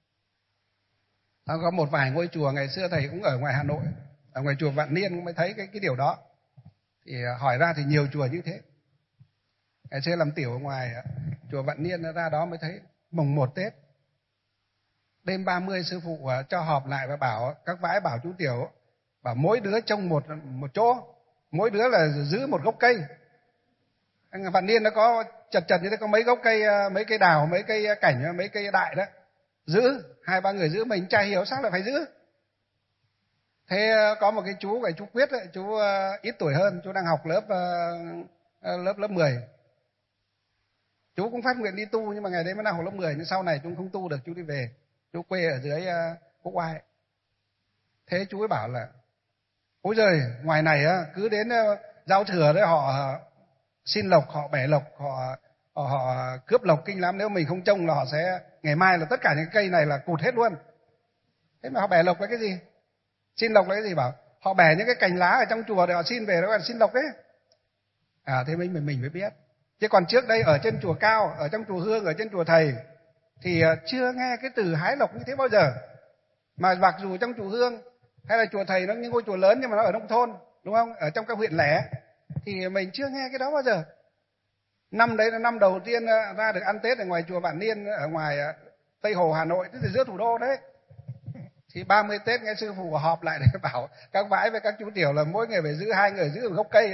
Có một vài ngôi chùa ngày xưa thầy cũng ở ngoài Hà Nội, ở ngoài chùa Vạn Niên cũng mới thấy cái cái điều đó. Thì hỏi ra thì nhiều chùa như thế. Ngày xưa làm tiểu ở ngoài chùa Vạn Niên ra đó mới thấy mùng một Tết, đêm ba mươi sư phụ cho họp lại và bảo các vãi, bảo chú tiểu, bảo mỗi đứa trông một một chỗ, mỗi đứa là giữ một gốc cây. Anh Vạn Niên nó có chật chật như thế, có mấy gốc cây, mấy cây đào, mấy cây cảnh, mấy cây đại đó, giữ hai ba người giữ, mình chả hiểu sao lại phải giữ. Thế có một cái chú, cái chú Quyết ấy, chú ít tuổi hơn, chú đang học lớp lớp lớp mười. Chú cũng phát nguyện đi tu, nhưng mà ngày đấy mới đang học lớp mười, nhưng sau này chú không tu được, chú đi về, chú quê ở dưới Quốc Oai. Thế chú ấy bảo là ôi giời, ngoài này cứ đến giao thừa đấy họ xin lộc, họ bẻ lộc, họ, họ họ cướp lộc kinh lắm. Nếu mình không trông là họ sẽ, ngày mai là tất cả những cây này là cụt hết luôn. Thế mà họ bẻ lộc là cái gì? Xin lộc là cái gì? Bảo họ bẻ những cái cành lá ở trong chùa để họ xin về, đó là xin lộc đấy. À, thế mình mình mới biết. Chứ còn trước đây ở trên chùa Cao, ở trong chùa Hương, ở trên chùa Thầy thì chưa nghe cái từ hái lộc như thế bao giờ. Mà mặc dù trong chùa Hương hay là chùa Thầy nó những ngôi chùa lớn nhưng mà nó ở nông thôn, đúng không? Ở trong các huyện lẻ thì mình chưa nghe cái đó bao giờ. Năm đấy là năm đầu tiên ra được ăn Tết ở ngoài chùa Vạn Niên, ở ngoài Tây Hồ Hà Nội, tức là giữa thủ đô đấy. Thì ba mươi Tết nghe sư phụ họp lại để bảo các vãi với các chú tiểu là mỗi người phải giữ hai người giữ một gốc cây.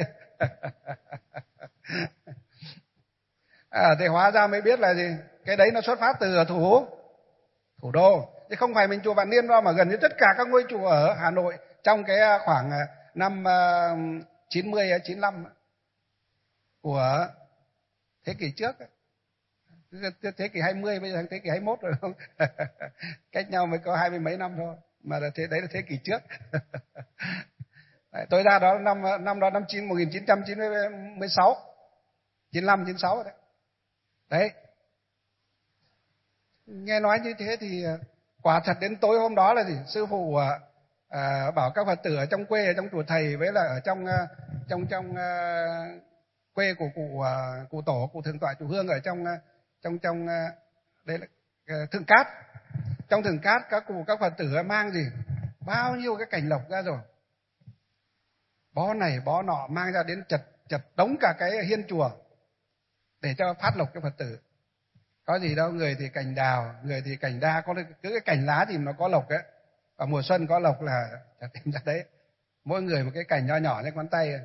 À, thì hóa ra mới biết là gì? Cái đấy nó xuất phát từ thủ thủ đô, chứ không phải mình chùa Vạn Niên đâu, mà gần như tất cả các ngôi chùa ở Hà Nội trong cái khoảng năm chín mươi chín lăm của thế kỷ trước ấy. Thế kỷ hai mươi bây giờ thế kỷ hai mươi mốt rồi không? Cách nhau mới có hai mươi mấy năm thôi, mà là thế đấy là thế kỷ trước. Đấy, tôi ra đó năm năm đó năm chín một nghìn chín trăm chín mươi sáu, chín lăm chín sáu đấy. Đấy. Nghe nói như thế thì quả thật đến tối hôm đó là gì? Sư phụ à, à, bảo các Phật tử ở trong quê, ở trong chùa thầy với là ở trong trong trong uh, quê của cụ uh, cụ tổ, cụ thượng tọa chùa Hương ở trong uh, trong trong uh, đây là uh, Thượng Cát. Trong Thượng Cát các cụ các Phật tử mang gì? Bao nhiêu cái cành lộc ra rồi. Bó này bó nọ mang ra đến chật chật đống cả cái hiên chùa để cho phát lộc cho Phật tử. Có gì đâu, người thì cành đào, người thì cành đa, có cứ cái cành lá thì nó có lộc ấy. Và mùa xuân có lộc là tìm ra đấy. Mỗi người một cái cành nho nhỏ lên ngón tay.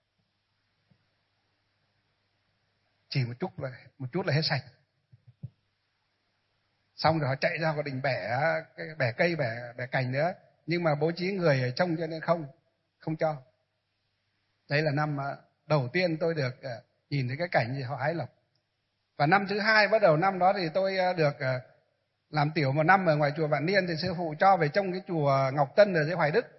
Chỉ một chút là một chút là hết sạch. Xong rồi họ chạy ra họ định bẻ cái bẻ cây, bẻ bẻ cành nữa, nhưng mà bố trí người ở trông cho nên không không cho. Đấy là năm đầu tiên tôi được nhìn thấy cái cảnh gì họ hái lộc. Và năm thứ hai bắt đầu năm đó thì tôi được làm tiểu một năm ở ngoài chùa Vạn Niên, thì sư phụ cho về trong cái chùa Ngọc Tân ở dưới Hoài Đức,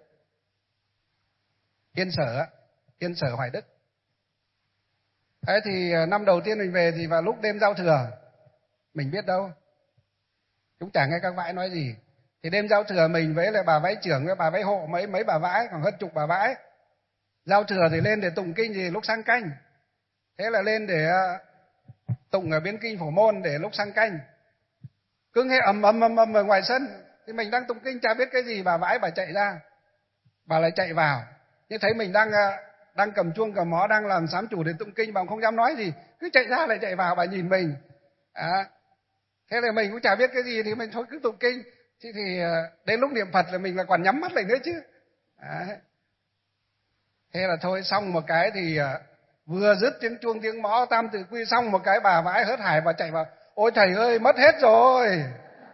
Yên Sở, Yên Sở Hoài Đức. Thế thì năm đầu tiên mình về thì vào lúc đêm giao thừa, mình biết đâu, chúng chẳng nghe các vãi nói gì. Thì đêm giao thừa mình với lại bà vãi trưởng với bà vãi hộ, mấy mấy bà vãi, khoảng hơn chục bà vãi. Giao thừa thì lên để tụng kinh gì lúc sang canh. Thế là lên để tụng ở biến kinh Phổ Môn để lúc sang canh. Cứ nghe ầm ầm ầm ầm ở ngoài sân, thì mình đang tụng kinh chả biết cái gì, bà vãi bà chạy ra, bà lại chạy vào. Nhưng thấy mình đang đang cầm chuông cầm mõ, đang làm sám chủ để tụng kinh, bà không dám nói gì, cứ chạy ra lại chạy vào, bà nhìn mình. À, thế là mình cũng chả biết cái gì thì mình thôi cứ tụng kinh. Thì, thì đến lúc niệm Phật là mình là còn nhắm mắt lại nữa chứ. À, thế là thôi xong một cái thì vừa dứt tiếng chuông tiếng mõ tam tự quy xong một cái, bà vãi hớt hải và chạy vào. Ôi thầy ơi, mất hết rồi.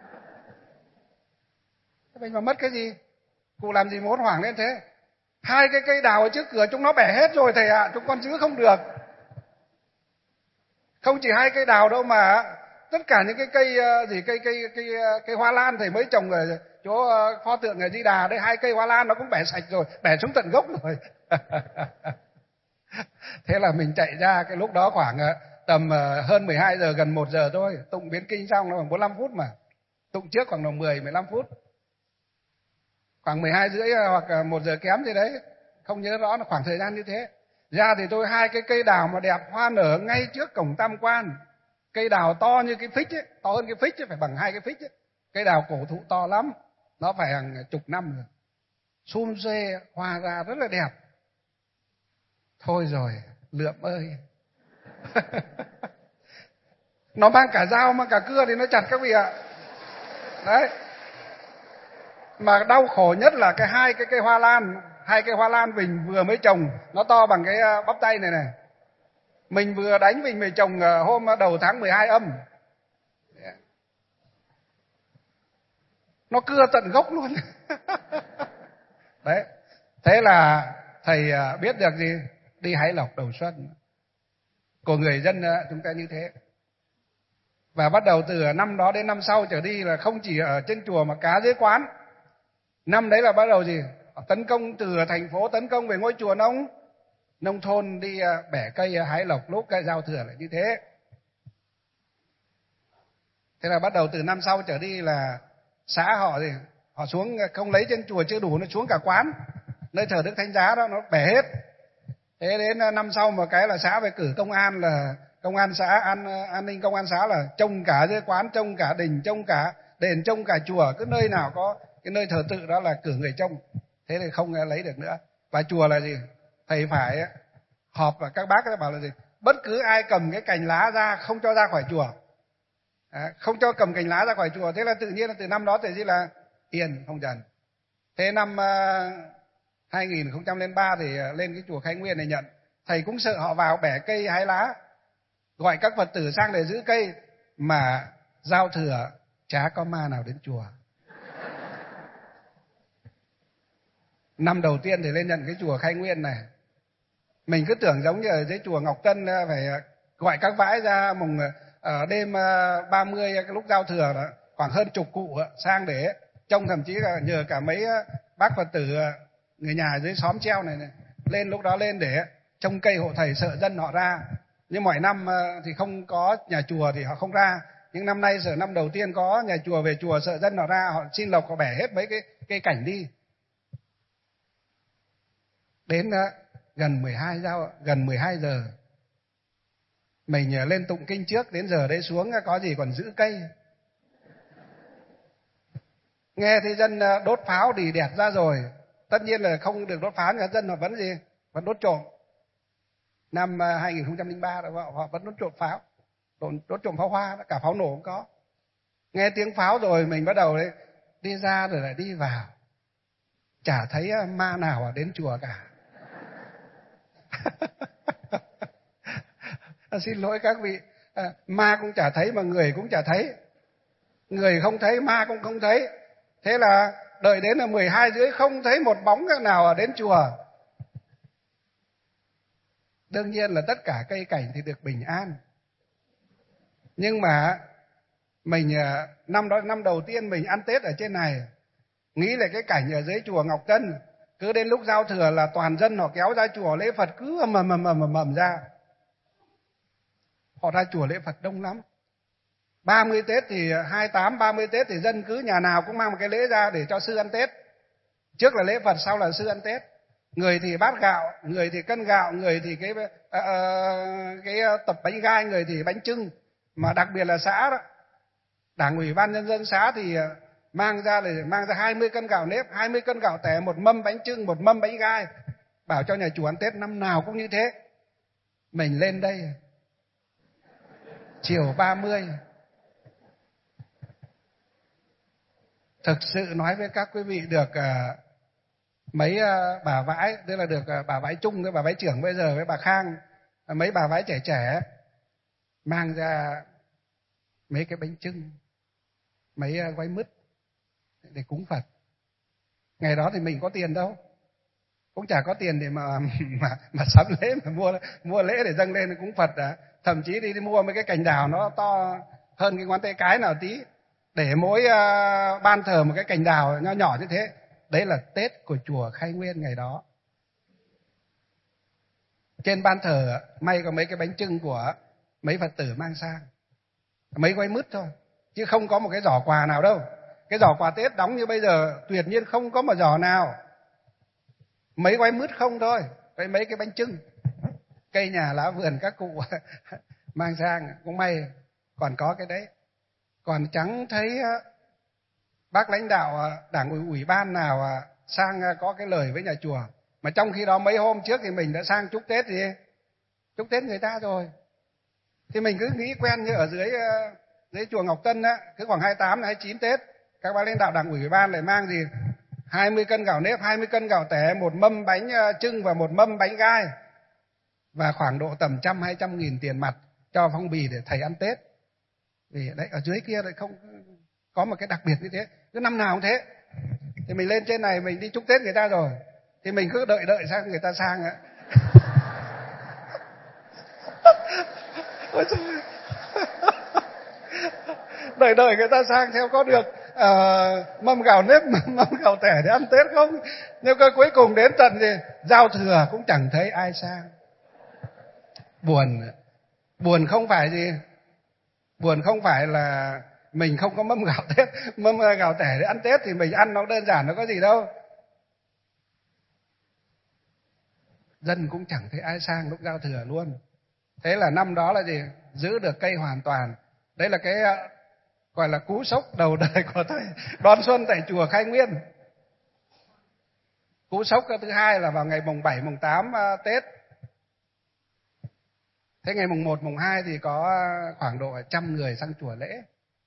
Thế mình mà mất cái gì? Cụ làm gì mà hốt hoảng lên thế? Hai cái cây đào ở trước cửa chúng nó bẻ hết rồi thầy ạ, à, chúng con giữ không được. Không chỉ hai cây đào đâu mà tất cả những cái cây gì cây cây cây cây hoa lan thầy mới trồng ở chỗ pho tượng ở Di Đà đây, hai cây hoa lan nó cũng bẻ sạch rồi, bẻ xuống tận gốc rồi. Thế là mình chạy ra, cái lúc đó khoảng tầm hơn mười hai giờ, gần một giờ thôi, tụng biến kinh xong nó khoảng bốn mươi lăm phút mà. Tụng trước khoảng độ mười mười lăm phút. Khoảng mười hai rưỡi hoặc một giờ kém gì đấy, không nhớ rõ là khoảng thời gian như thế. Ra thì tôi hai cái cây đào mà đẹp hoa nở ngay trước cổng Tam Quan. Cây đào to như cái phích ấy, to hơn cái phích ấy, phải bằng hai cái phích ấy. Cây đào cổ thụ to lắm, nó phải hàng chục năm rồi. Sum xuê, hoa ra rất là đẹp. Thôi rồi, lượm ơi. Nó mang cả dao, mang cả cưa thì nó chặt các vị ạ. Đấy. Mà đau khổ nhất là cái hai cái cây hoa lan, hai cây hoa lan mình vừa mới trồng, nó to bằng cái bắp tay này này. Mình vừa đánh mình mới trồng hôm đầu tháng mười hai âm. Nó cưa tận gốc luôn. Đấy. Thế là thầy biết được gì? Đi hái lộc đầu xuân của người dân chúng ta như thế. Và bắt đầu từ năm đó đến năm sau trở đi là không chỉ ở trên chùa mà cả dưới quán. Năm đấy là bắt đầu gì? Tấn công từ thành phố, tấn công về ngôi chùa nông nông thôn, đi bẻ cây hái lộc lúc cây giao thừa là như thế. Thế là bắt đầu từ năm sau trở đi là xã họ gì? Họ xuống không lấy trên chùa chưa đủ, nó xuống cả quán, nơi thờ Đức Thánh Giá đó nó bẻ hết. Thế đến năm sau một cái là xã phải cử công an, là công an xã, an an ninh công an xã là trông cả dưới quán, trông cả đình, trông cả đền, trông cả chùa, cứ nơi nào có cái nơi thờ tự đó là cử người trông. Thế thì không lấy được nữa. Và chùa là gì? Thầy phải họp và các bác bảo là gì? Bất cứ ai cầm cái cành lá ra không cho ra khỏi chùa. À, không cho cầm cành lá ra khỏi chùa. Thế là tự nhiên là từ năm đó thầy gì là yên không dần. Thế năm uh, hai nghìn không trăm lẻ ba thì lên cái chùa Khai Nguyên này nhận. Thầy cũng sợ họ vào bẻ cây hái lá, gọi các Phật tử sang để giữ cây, mà giao thừa chả có ma nào đến chùa. Năm đầu tiên thì lên nhận cái chùa Khai Nguyên này, mình cứ tưởng giống như ở dưới chùa Ngọc Tân phải gọi các vãi ra mùng uh, ở đêm ba mươi cái lúc giao thừa đó, khoảng hơn chục cụ sang để trông, thậm chí là nhờ cả mấy bác Phật tử người nhà dưới xóm treo này, này lên, lúc đó lên để trông cây hộ thầy, sợ dân họ ra. Nhưng mọi năm thì không có nhà chùa thì họ không ra, nhưng năm nay sở năm đầu tiên có nhà chùa về chùa, sợ dân họ ra, họ xin lộc, họ bẻ hết mấy cái cây cảnh đi. Đến gần mười hai giao gần mười hai giờ mình lên tụng kinh trước, đến giờ đấy xuống có gì còn giữ cây. Nghe thì dân đốt pháo đi đẹp ra rồi, tất nhiên là không được đốt pháo, nhưng dân họ vẫn gì vẫn đốt trộm. Năm hai nghìn không trăm lẻ ba họ, họ vẫn đốt trộm pháo, đốt, đốt trộm pháo hoa, cả pháo nổ cũng có. Nghe tiếng pháo rồi mình bắt đầu đấy đi ra rồi lại đi vào, chả thấy ma nào đến chùa cả. Xin lỗi các vị, à, ma cũng chả thấy mà người cũng chả thấy, người không thấy ma cũng không thấy. Thế là đợi đến là mười hai rưỡi không thấy một bóng nào ở đến chùa. Đương nhiên là tất cả cây cảnh thì được bình an, nhưng mà mình năm đó năm đầu tiên mình ăn Tết ở trên này, nghĩ là cái cảnh ở dưới chùa Ngọc Tân, cứ đến lúc giao thừa là toàn dân họ kéo ra chùa lễ Phật, cứ mầm mầm mầm mầm ra. Họ ra chùa lễ Phật đông lắm. ba mươi Tết thì hai mươi tám, ba mươi Tết thì dân cứ nhà nào cũng mang một cái lễ ra để cho sư ăn Tết. Trước là lễ Phật, sau là sư ăn Tết. Người thì bát gạo, người thì cân gạo, người thì cái uh, cái tập bánh gai, người thì bánh chưng. Mà đặc biệt là xã đó, Đảng ủy ban nhân dân xã thì mang ra để mang ra hai mươi cân gạo nếp, hai mươi cân gạo tẻ, một mâm bánh chưng, một mâm bánh gai, bảo cho nhà chùa ăn Tết, năm nào cũng như thế. Mình lên đây chiều ba mươi, thực sự nói với các quý vị, được uh, mấy uh, bà vãi, tức là được uh, bà vãi Trung với bà vãi trưởng bây giờ với bà Khang, uh, mấy bà vãi trẻ trẻ mang ra mấy cái bánh chưng, mấy uh, gói mứt để cúng Phật. Ngày đó thì mình có tiền đâu, cũng chả có tiền để mà mà mà sắm lễ, mà mua mua lễ để dâng lên cúng Phật đã. Thậm chí đi, đi mua mấy cái cành đào nó to hơn cái ngón tay cái nào tí, để mỗi uh, ban thờ một cái cành đào nho nhỏ như thế. Đấy là Tết của chùa Khai Nguyên ngày đó. Trên ban thờ may có mấy cái bánh chưng của mấy Phật tử mang sang, mấy gói mứt thôi, chứ không có một cái giỏ quà nào đâu. Cái giỏ quà Tết đóng như bây giờ tuyệt nhiên không có một giỏ nào, mấy gói mứt không thôi, với mấy cái bánh chưng, cây nhà lá vườn các cụ mang sang, cũng may còn có cái đấy. Còn chẳng thấy bác lãnh đạo đảng ủy ủy ban nào sang có cái lời với nhà chùa. Mà trong khi đó mấy hôm trước thì mình đã sang chúc Tết gì, chúc Tết người ta rồi. Thì mình cứ nghĩ quen như ở dưới dưới chùa Ngọc Tân á, cứ khoảng hai mươi tám, hai mươi chín Tết, các bác lãnh đạo đảng ủy ủy ban lại mang gì hai mươi cân gạo nếp, hai mươi cân gạo tẻ, một mâm bánh chưng và một mâm bánh gai, và khoảng độ tầm trăm hai trăm nghìn tiền mặt cho phong bì để thầy ăn Tết. Vì đấy ở dưới kia lại không có một cái đặc biệt như thế, cứ năm nào cũng thế. Thì mình lên trên này mình đi chúc Tết người ta rồi, thì mình cứ đợi đợi sang người ta sang ạ. Đợi đợi người ta sang theo có được uh, mâm gạo nếp, mâm gạo tẻ để ăn Tết không? Nhưng cái cuối cùng đến tận gì giao thừa cũng chẳng thấy ai sang. Buồn. Buồn không phải gì, buồn không phải là mình không có mâm gạo Tết, mâm gạo tẻ để ăn Tết thì mình ăn nó đơn giản, nó có gì đâu. Dân cũng chẳng thấy ai sang lúc giao thừa luôn. Thế là năm đó là gì? Giữ được cây hoàn toàn. Đấy là cái gọi là cú sốc đầu đời của thầy đón xuân tại chùa Khai Nguyên. Cú sốc thứ hai là vào ngày mùng bảy, mùng tám Tết. Thế ngày mùng một, mùng hai thì có khoảng độ trăm người sang chùa lễ.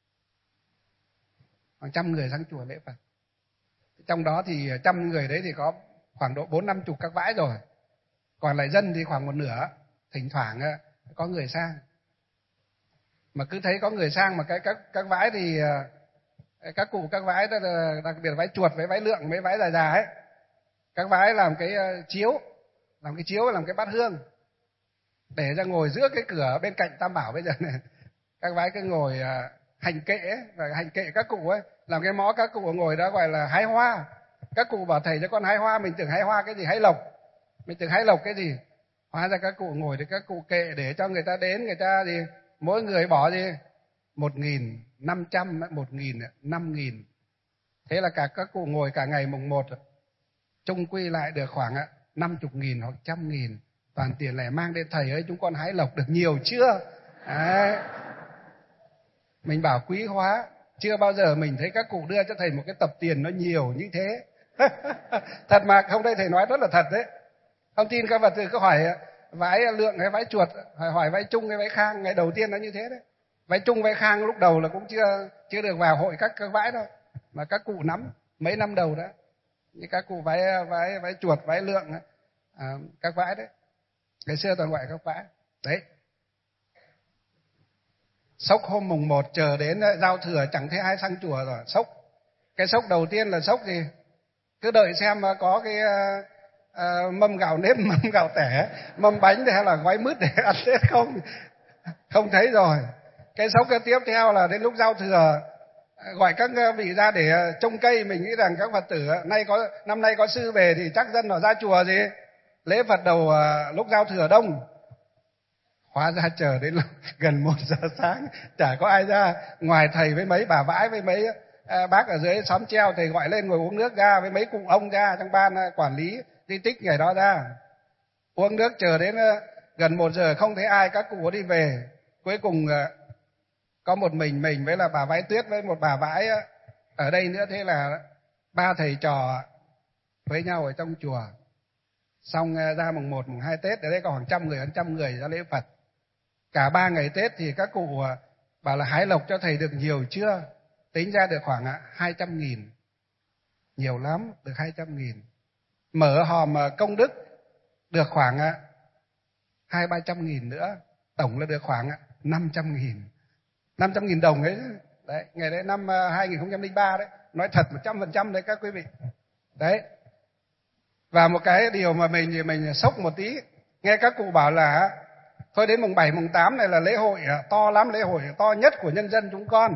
Khoảng trăm người sang chùa lễ Phật. Trong đó thì trăm người đấy thì có khoảng độ bốn năm chục các vãi rồi. Còn lại dân thì khoảng một nửa, thỉnh thoảng có người sang. Mà cứ thấy có người sang mà cái các các vãi thì các cụ các vãi, đặc biệt vãi chuột với vãi lượng, mấy vãi già già ấy, các vãi làm cái chiếu, làm cái chiếu làm cái bát hương để ra ngồi giữa cái cửa bên cạnh Tam Bảo bây giờ này. Các vãi cứ ngồi uh, hành kệ ấy, và hành kệ các cụ ấy, làm cái mõ các cụ ngồi đó gọi là hái hoa. Các cụ bảo thầy cho con hái hoa, mình tưởng hái hoa cái gì, hái lộc. Mình tưởng hái lộc cái gì. Hóa ra các cụ ngồi thì các cụ kệ để cho người ta đến, người ta gì, mỗi người bỏ gì, một nghìn năm trăm, một nghìn, năm nghìn. Thế là cả các cụ ngồi cả ngày mùng một, chung quy lại được khoảng năm chục nghìn hoặc trăm nghìn. Toàn tiền lẻ mang đến thầy ơi, chúng con hái lộc được nhiều chưa? Đấy. Mình bảo quý hóa, chưa bao giờ mình thấy các cụ đưa cho thầy một cái tập tiền nó nhiều như thế. Thật mà, không đây thầy nói rất là thật đấy. Không tin các Phật tử cứ hỏi vái lượng hay vái chuột, hỏi hỏi vái chung hay vái khang, ngày đầu tiên nó như thế đấy. Vái chung vái khang lúc đầu là cũng chưa chưa được vào hội các các vái đâu, mà các cụ nắm mấy năm đầu đã. Như các cụ vái vái vái chuột, vái lượng, à, các vái đấy. Ngày xưa toàn gọi các vái. Đấy. Sốc hôm mùng một chờ đến giao thừa chẳng thấy ai sang chùa rồi, sốc. Cái sốc đầu tiên là sốc gì? Cứ đợi xem có cái uh, mâm gạo nếp, mâm gạo tẻ, mâm bánh hay là gói mứt để ăn Tết không? Không thấy rồi. Cái sốc cái tiếp theo là đến lúc giao thừa gọi các vị ra để trông cây. Mình nghĩ rằng các Phật tử nay có năm nay có sư về thì chắc dân họ ra chùa gì lễ Phật đầu uh, lúc giao thừa đông. Hóa ra chờ đến lúc gần một giờ sáng chả có ai ra, ngoài thầy với mấy bà vãi với mấy à, bác ở dưới xóm treo, thầy gọi lên ngồi uống nước ra, với mấy cụ ông ra trong ban à, quản lý di tích ngày đó ra uống nước. Chờ đến à, gần một giờ không thấy ai, các cụ đi về. Cuối cùng à, có một mình mình với là bà Vãi Tuyết với một bà vãi à, ở đây nữa. Thế là ba thầy trò với nhau ở trong chùa. Xong à, ra mùng một, mùng hai Tết, ở đây có khoảng trăm người, hơn trăm người ra lễ Phật. Cả ba ngày Tết thì các cụ bảo là hái lộc cho thầy được nhiều chưa? Tính ra được khoảng hai trăm nghìn. Nhiều lắm, được hai trăm nghìn. Mở hòm công đức được khoảng hai ba trăm nghìn nữa. Tổng là được khoảng năm trăm nghìn. năm trăm nghìn đồng ấy. Đấy, ngày đấy năm hai nghìn không trăm lẻ ba đấy. Nói thật một trăm phần trăm đấy các quý vị. Đấy. Và một cái điều mà mình thì mình sốc một tí. Nghe các cụ bảo là thôi đến mùng bảy, mùng tám này là lễ hội to lắm, lễ hội to nhất của nhân dân chúng con.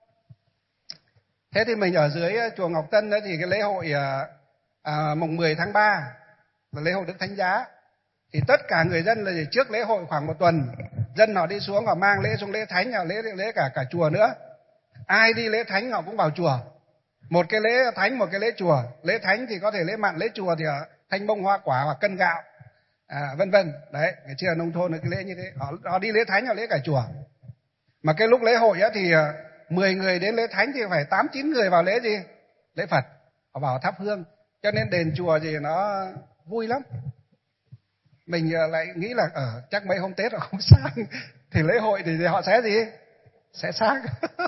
Thế thì mình ở dưới chùa Ngọc Tân đó thì cái lễ hội à, mùng mười tháng ba là lễ hội Đức Thánh Giá. Thì tất cả người dân là trước lễ hội khoảng một tuần, dân họ đi xuống, họ mang lễ xuống lễ thánh, họ lễ lễ cả cả chùa nữa. Ai đi lễ thánh họ cũng vào chùa. Một cái lễ thánh, một cái lễ chùa. Lễ thánh thì có thể lễ mặn, lễ chùa thì thanh bông hoa quả hoặc cân gạo. À, vân vân. Đấy, ngày xưa nông thôn là cái lễ như thế. Họ, họ đi lễ thánh, họ lễ cả chùa. Mà cái lúc lễ hội á thì mười người đến lễ thánh thì phải tám chín người vào lễ gì? Lễ Phật. Họ vào thắp hương. Cho nên đền chùa gì nó vui lắm. Mình lại nghĩ là ở ờ, chắc mấy hôm Tết họ không sang thì lễ hội thì họ sẽ gì? Sẽ sang.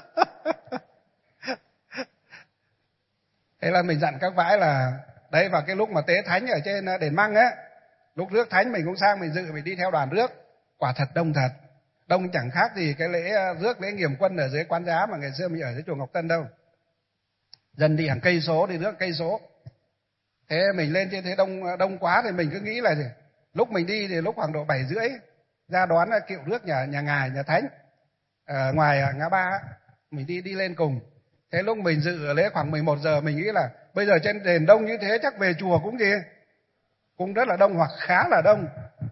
Thế là mình dặn các vãi là đấy, vào cái lúc mà tế thánh ở trên đền Măng á, lúc rước thánh mình cũng sang mình dự, mình đi theo đoàn rước. Quả thật đông thật. Đông chẳng khác gì cái lễ rước lễ Nghiệm Quân ở dưới Quán Giá mà ngày xưa mình ở dưới chùa Ngọc Tân đâu. Dần đi hàng cây số, đi rước cây số. Thế mình lên trên thế đông đông quá thì mình cứ nghĩ là gì? Lúc mình đi thì lúc khoảng độ bảy rưỡi ra đón kiệu rước nhà nhà ngài, nhà thánh ở ngoài ngã ba, mình đi đi lên cùng. Thế lúc mình dự lễ khoảng mười một giờ mình nghĩ là bây giờ trên đền đông như thế chắc về chùa cũng gì? Cũng rất là đông hoặc khá là đông.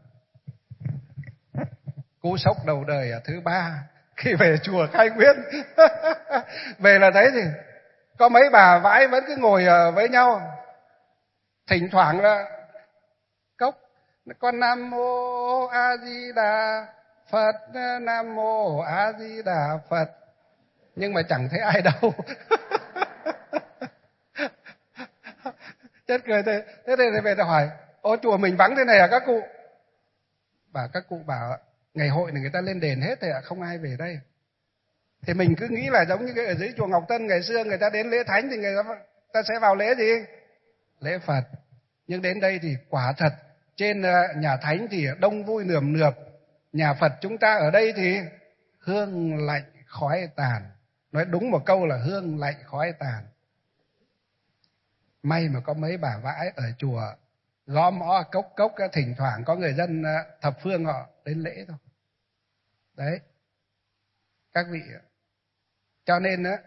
Cú sốc đầu đời thứ ba khi về chùa Khai Nguyên. Về là thấy thì có mấy bà vãi vẫn cứ ngồi với nhau. Thỉnh thoảng là cốc con Nam Mô A Di Đà Phật, Nam Mô A Di Đà Phật. Nhưng mà chẳng thấy ai đâu. Chết cười thế. Thế thì về tôi hỏi, ô chùa mình vắng thế này à các cụ? Bảo các cụ bảo ngày hội này người ta lên đền hết rồi ạ, không ai về đây. Thì mình cứ nghĩ là giống như cái ở dưới chùa Ngọc Tân ngày xưa người ta đến lễ thánh thì người ta sẽ vào lễ gì? Lễ Phật. Nhưng đến đây thì quả thật trên nhà thánh thì đông vui nườm nượp, nhà Phật chúng ta ở đây thì hương lạnh khói tàn. Nói đúng một câu là hương lạnh khói tàn. May mà có mấy bà vãi ở chùa gõ mõ cốc cốc, thỉnh thoảng có người dân thập phương họ đến lễ thôi. Đấy. các vị ạ. Cho nên á,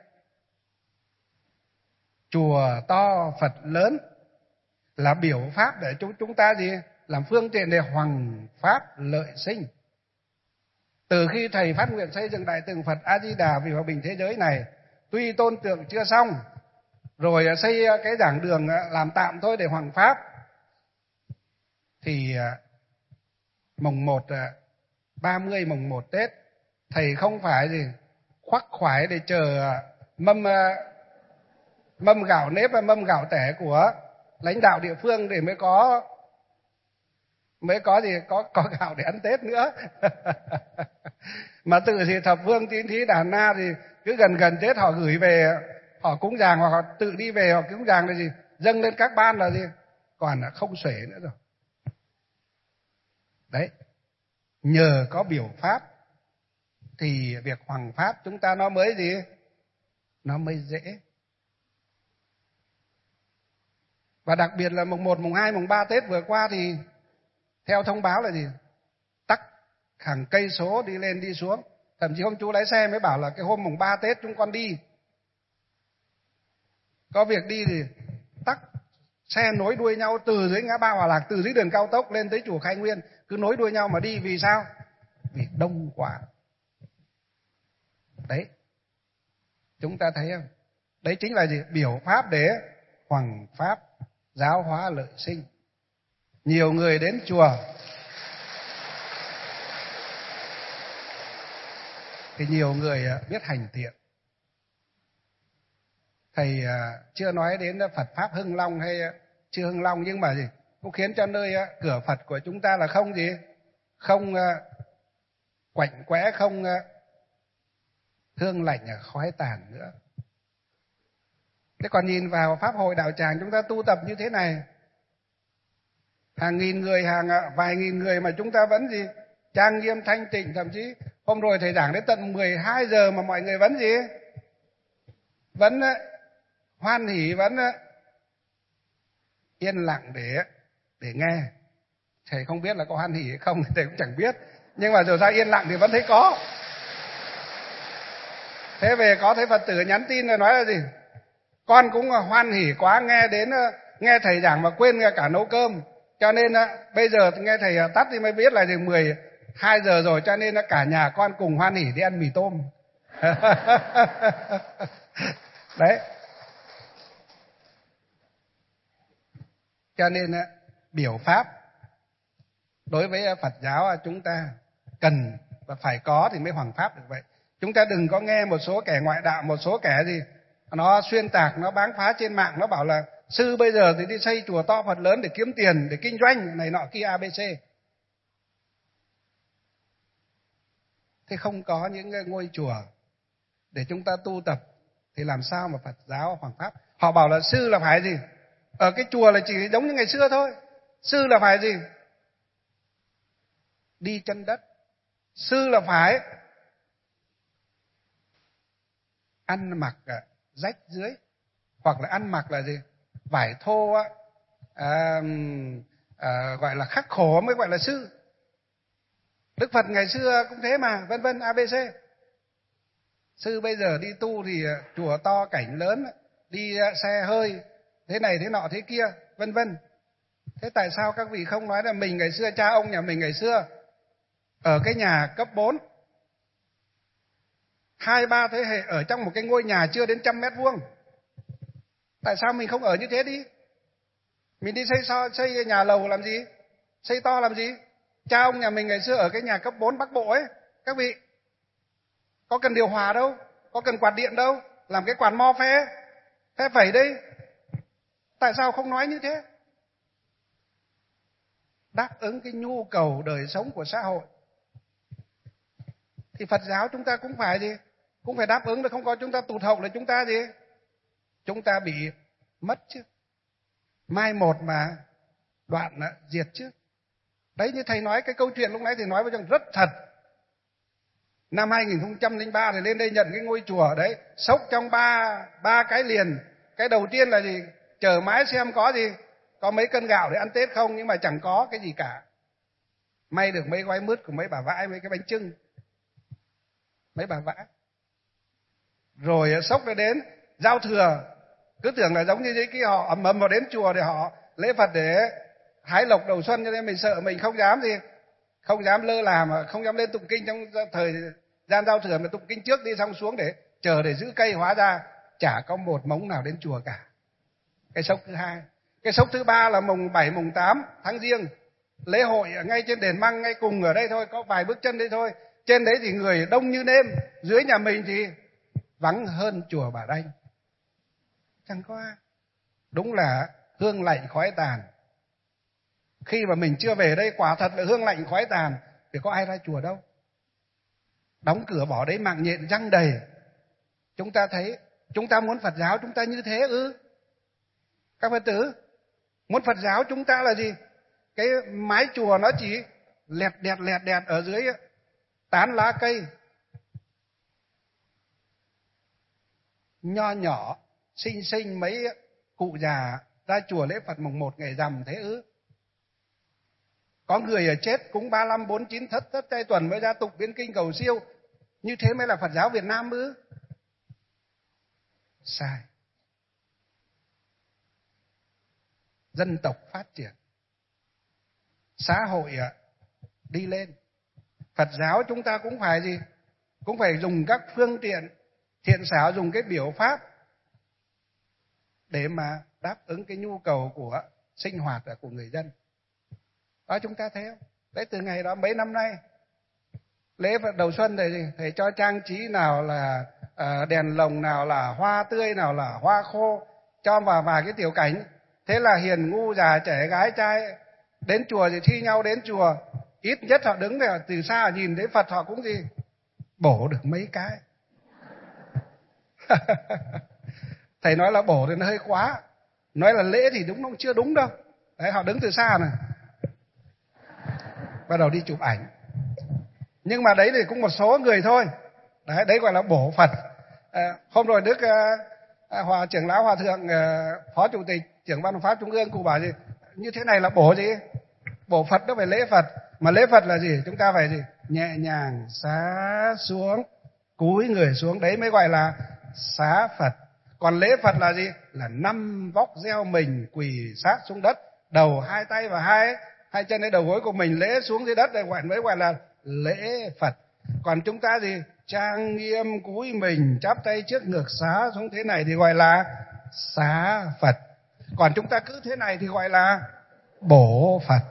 chùa to Phật lớn là biểu pháp để chúng chúng ta gì? Làm phương tiện để hoằng pháp lợi sinh. Từ khi thầy phát nguyện xây dựng đại tượng Phật A Di Đà vì hòa bình thế giới này, tuy tôn tượng chưa xong, rồi xây cái giảng đường làm tạm thôi để hoằng pháp, thì mùng một, ba mươi mùng một Tết, thầy không phải gì khoắc khoải để chờ mâm mâm gạo nếp và mâm gạo tẻ của lãnh đạo địa phương để mới có mới có gì có có gạo để ăn Tết nữa. Mà tự thì thập phương tín thí đàn na thì cứ gần gần Tết họ gửi về, họ cúng dường hoặc họ tự đi về họ cúng dường là gì dâng lên các ban là gì, còn là không xuể nữa rồi. Đấy, nhờ có biểu pháp thì việc hoằng pháp chúng ta nó mới gì, nó mới dễ. Và đặc biệt là mùng một, mùng hai, mùng ba Tết vừa qua thì theo thông báo là gì, tắc hàng cây số đi lên đi xuống. Thậm chí hôm chú lái xe mới bảo là cái hôm mùng ba Tết chúng con đi, có việc đi thì tắc xe nối đuôi nhau từ dưới ngã ba Hòa Lạc, từ dưới đường cao tốc lên tới chùa Khai Nguyên, cứ nối đuôi nhau mà đi. Vì sao? Vì đông quá. Đấy, chúng ta thấy không? Đấy chính là gì? Biểu pháp để hoằng pháp, giáo hóa lợi sinh. Nhiều người đến chùa thì nhiều người biết hành thiện. Thầy chưa nói đến Phật Pháp Hưng Long hay chưa Hưng Long, nhưng mà gì cũng khiến cho nơi cửa Phật của chúng ta là không gì, không quạnh quẽ, không hương lạnh khói tàn nữa. Thế còn nhìn vào Pháp hội đạo tràng chúng ta tu tập như thế này, hàng nghìn người, hàng vài nghìn người mà chúng ta vẫn gì trang nghiêm thanh tịnh. Thậm chí hôm rồi thầy giảng đến tận mười hai giờ mà mọi người vẫn gì, vẫn hoan hỉ, vẫn yên lặng để để nghe. Thầy không biết là có hoan hỉ hay không, thầy cũng chẳng biết, nhưng mà dù sao yên lặng thì vẫn thấy có. Thế về có thấy Phật tử nhắn tin rồi nói là gì, con cũng hoan hỉ quá, nghe đến nghe thầy giảng mà quên cả nấu cơm, cho nên bây giờ nghe thầy tắt thì mới biết là được mười hai giờ rồi, cho nên cả nhà con cùng hoan hỉ đi ăn mì tôm. Đấy, cho nên biểu pháp đối với Phật giáo chúng ta cần và phải có thì mới hoằng pháp được vậy. Chúng ta đừng có nghe một số kẻ ngoại đạo, một số kẻ gì nó xuyên tạc, nó báng phá trên mạng, nó bảo là sư bây giờ thì đi xây chùa to Phật lớn để kiếm tiền, để kinh doanh này nọ kia a bê xê. Thế không có những ngôi chùa để chúng ta tu tập thì làm sao mà Phật giáo hoằng pháp? Họ bảo là sư là phải gì, ở cái chùa là chỉ giống như ngày xưa thôi. Sư là phải gì, đi chân đất. Sư là phải ăn mặc rách dưới, hoặc là ăn mặc là gì, vải thô á, à, à, gọi là khắc khổ mới gọi là sư. Đức Phật ngày xưa cũng thế mà, vân vân a bê xê. Sư bây giờ đi tu thì chùa to cảnh lớn, đi xe hơi thế này thế nọ thế kia, vân vân. Thế tại sao các vị không nói là mình ngày xưa, cha ông nhà mình ngày xưa ở cái nhà cấp bốn, hai ba thế hệ ở trong một cái ngôi nhà chưa đến trăm mét vuông. Tại sao mình không ở như thế đi? Mình đi xây so, xây nhà lầu làm gì? Xây to làm gì? Cha ông nhà mình ngày xưa ở cái nhà cấp bốn Bắc Bộ ấy, các vị, có cần điều hòa đâu, có cần quạt điện đâu, làm cái quạt mo phe, phe phẩy đây. Tại sao không nói như thế? Đáp ứng cái nhu cầu đời sống của xã hội. Thì Phật giáo chúng ta cũng phải gì? Cũng phải đáp ứng, được không có chúng ta tụt hậu là chúng ta gì? Chúng ta bị mất chứ. Mai một mà đoạn là diệt chứ. Đấy, như thầy nói cái câu chuyện lúc nãy thầy nói với rằng rất thật. Năm hai nghìn không trăm lẻ ba thì lên đây nhận cái ngôi chùa đấy, sốc trong ba ba cái liền. Cái đầu tiên là gì? Chờ mãi xem có gì, có mấy cân gạo để ăn Tết không, nhưng mà chẳng có cái gì cả. May được mấy gói mứt của mấy bà vãi, mấy cái bánh chưng, mấy bà vãi. rồi sốc nó đến giao thừa, cứ tưởng là giống như những cái họ ầm ầm vào đến chùa để họ lễ Phật để hái lộc đầu xuân, cho nên mình sợ, mình không dám gì, không dám lơ là, mà không dám lên tụng kinh trong thời gian giao thừa, mà tụng kinh trước đi xong xuống để chờ để giữ cây, hóa ra chả có một mống nào đến chùa cả. Cái sốc thứ hai. Cái sốc thứ ba là mùng bảy mùng tám tháng Giêng, lễ hội ở ngay trên đền Măng, ngay cùng ở đây thôi, có vài bước chân đây thôi. Trên đấy thì người đông như nêm, dưới nhà mình thì vắng hơn chùa Bà Đanh, chẳng có ai. Đúng là hương lạnh khói tàn. Khi mà mình chưa về đây quả thật là hương lạnh khói tàn, thì có ai ra chùa đâu. Đóng cửa bỏ đấy mạng nhện răng đầy. Chúng ta thấy, chúng ta muốn Phật giáo chúng ta như thế ư? Các Phật tử, muốn Phật giáo chúng ta là gì? Cái mái chùa nó chỉ lẹt đẹt lẹt đẹt ở dưới tán lá cây, nho nhỏ xinh xinh mấy cụ già ra chùa lễ Phật mùng một ngày rằm thế ư? Có người ở chết cúng ba lăm bốn chín thất thất tây tuần mới ra tụng biến kinh cầu siêu, như thế mới là Phật giáo Việt Nam ư? Sai. Dân tộc phát triển, xã hội đi lên, Phật giáo chúng ta cũng phải gì? Cũng phải dùng các phương tiện thiện xảo, dùng cái biểu pháp để mà đáp ứng cái nhu cầu của sinh hoạt của người dân. Đó, chúng ta thấy không? Đấy, từ ngày đó mấy năm nay lễ Phật đầu xuân này thì thầy cho trang trí nào là uh, đèn lồng, nào là hoa tươi, nào là hoa khô, cho vào vài cái tiểu cảnh. Thế là hiền ngu già trẻ gái trai đến chùa thì thi nhau đến chùa, ít nhất họ đứng để từ xa họ nhìn thấy Phật họ cũng gì bổ được mấy cái. Thầy nói là bổ thì nó hơi quá, nói là lễ thì đúng, nó chưa đúng đâu. Đấy, họ đứng từ xa này, bắt đầu đi chụp ảnh. Nhưng mà đấy thì cũng một số người thôi. Đấy, đấy gọi là bổ Phật. À, hôm rồi Đức à, Hòa trưởng lão Hòa thượng à, Phó Chủ tịch trưởng ban pháp Trung ương, cụ bảo gì? Như thế này là bổ gì? Bổ Phật đó phải lễ Phật. Mà lễ Phật là gì? Chúng ta phải gì? Nhẹ nhàng xá xuống, cúi người xuống, đấy mới gọi là xá Phật. Còn lễ Phật là gì? Là năm vóc gieo mình quỳ sát xuống đất, đầu hai tay và hai hai chân đến đầu gối của mình lễ xuống dưới đất, đây gọi mới gọi là lễ Phật. Còn chúng ta gì? Trang nghiêm cúi mình chắp tay trước ngực xá xuống thế này thì gọi là xá Phật. Còn chúng ta cứ thế này thì gọi là bổ Phật.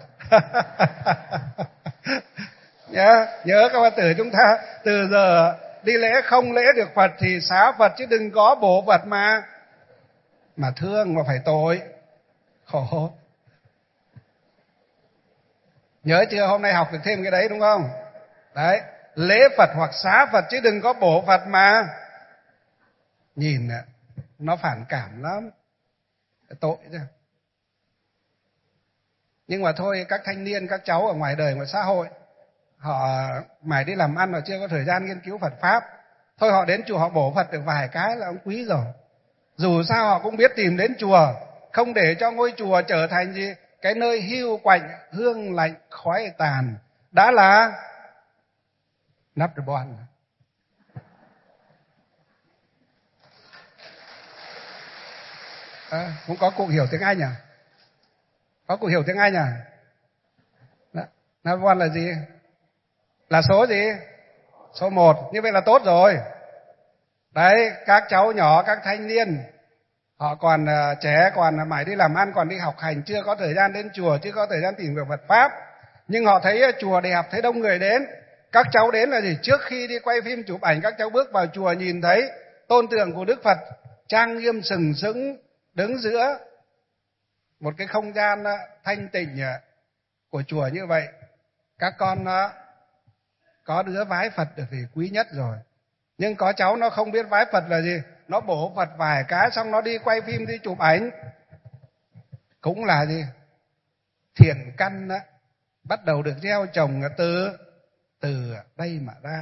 Nhớ, nhớ các bạn tử, chúng ta từ giờ đi lễ không lễ được Phật thì xá Phật, chứ đừng có bổ Phật mà mà thương mà phải tội khổ. Nhớ chưa? Hôm nay học được thêm cái đấy đúng không? Đấy, lễ Phật hoặc xá Phật, chứ đừng có bổ Phật mà nhìn nó phản cảm lắm, tội chứ. Nhưng mà thôi, các thanh niên, các cháu ở ngoài đời, ngoài xã hội, họ mải đi làm ăn, họ chưa có thời gian nghiên cứu Phật Pháp. Thôi họ đến chùa họ bổ Phật được vài cái là ông quý rồi. Dù sao họ cũng biết tìm đến chùa, không để cho ngôi chùa trở thành gì? Cái nơi hiu quạnh, hương lạnh, khói tàn. Đã là number one. À, cũng có cụ hiểu tiếng Anh à? Có cụ hiểu tiếng Anh à? Number one là gì? Là số gì? Số một. Như vậy là tốt rồi. Đấy, các cháu nhỏ, các thanh niên, họ còn uh, trẻ, còn mãi đi làm ăn, còn đi học hành, chưa có thời gian đến chùa, chưa có thời gian tìm hiểu Phật Pháp. Nhưng họ thấy uh, chùa đẹp, thấy đông người đến. Các cháu đến là gì? Trước khi đi quay phim chụp ảnh, các cháu bước vào chùa nhìn thấy tôn tượng của Đức Phật trang nghiêm sừng sững đứng giữa một cái không gian uh, thanh tịnh uh, của chùa như vậy. Các con uh, có đứa vái Phật được thì quý nhất rồi. Nhưng có cháu nó không biết vái Phật là gì, nó bổ Phật vài cái xong nó đi quay phim, đi chụp ảnh. Cũng là gì? Thiện căn đó, bắt đầu được gieo trồng từ từ đây mà ra.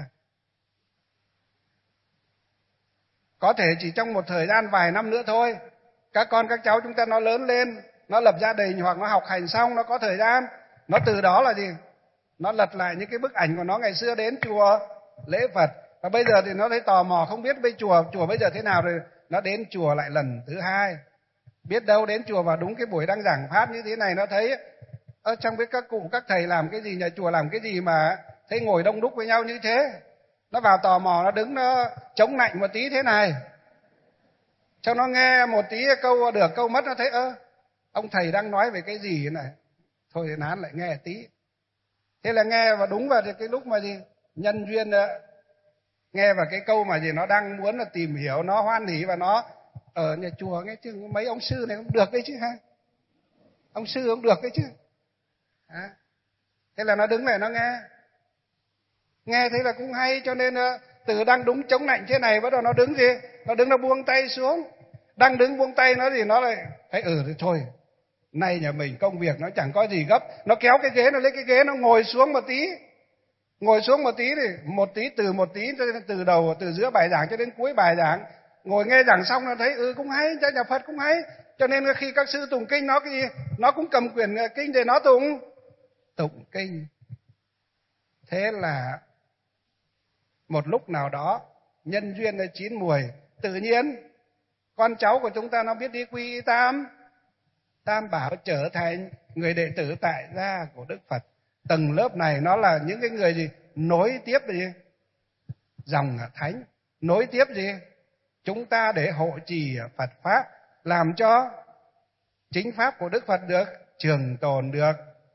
Có thể chỉ trong một thời gian vài năm nữa thôi, các con các cháu chúng ta nó lớn lên, nó lập gia đình hoặc nó học hành xong, nó có thời gian, nó từ đó là gì? Nó lật lại những cái bức ảnh của nó ngày xưa đến chùa lễ Phật. Và bây giờ thì nó thấy tò mò, không biết bây chùa chùa bây giờ thế nào rồi, nó đến chùa lại lần thứ hai. Biết đâu đến chùa vào đúng cái buổi đang giảng pháp như thế này, nó thấy ở trong biết các cụ các thầy làm cái gì, nhà chùa làm cái gì mà thấy ngồi đông đúc với nhau như thế. Nó vào tò mò, nó đứng nó chống nạnh một tí thế này, cho nó nghe một tí câu được câu mất, nó thấy ơ ông thầy đang nói về cái gì thế này, thôi thì nán lại nghe tí. Thế là nghe và đúng vào cái lúc mà gì nhân duyên nghe vào cái câu mà gì nó đang muốn là tìm hiểu, nó hoan hỉ và nó ở nhà chùa nghe chứ mấy ông sư này cũng được đấy chứ ha, ông sư cũng được đấy chứ. À, thế là nó đứng lại nó nghe, nghe thấy là cũng hay, cho nên từ đang đúng chống nạnh thế này bắt đầu nó đứng gì, nó đứng nó buông tay xuống, đang đứng buông tay nó thì nó lại thấy ừ thì thôi nay nhà mình công việc nó chẳng có gì gấp, nó kéo cái ghế, nó lấy cái ghế nó ngồi xuống một tí, ngồi xuống một tí thì một tí từ một tí từ đầu từ giữa bài giảng cho đến cuối bài giảng, ngồi nghe giảng xong nó thấy ừ cũng hay, cho nhà Phật cũng hay, cho nên khi các sư tụng kinh nó cái gì nó cũng cầm quyển kinh để nó tụng tụng kinh. Thế là một lúc nào đó nhân duyên nó chín mùi, tự nhiên con cháu của chúng ta nó biết đi quy y tam tam bảo, trở thành người đệ tử tại gia của Đức Phật. Tầng lớp này nó là những cái người gì nối tiếp gì dòng thánh, nối tiếp gì chúng ta để hộ trì Phật pháp, làm cho chính pháp của Đức Phật được trường tồn, được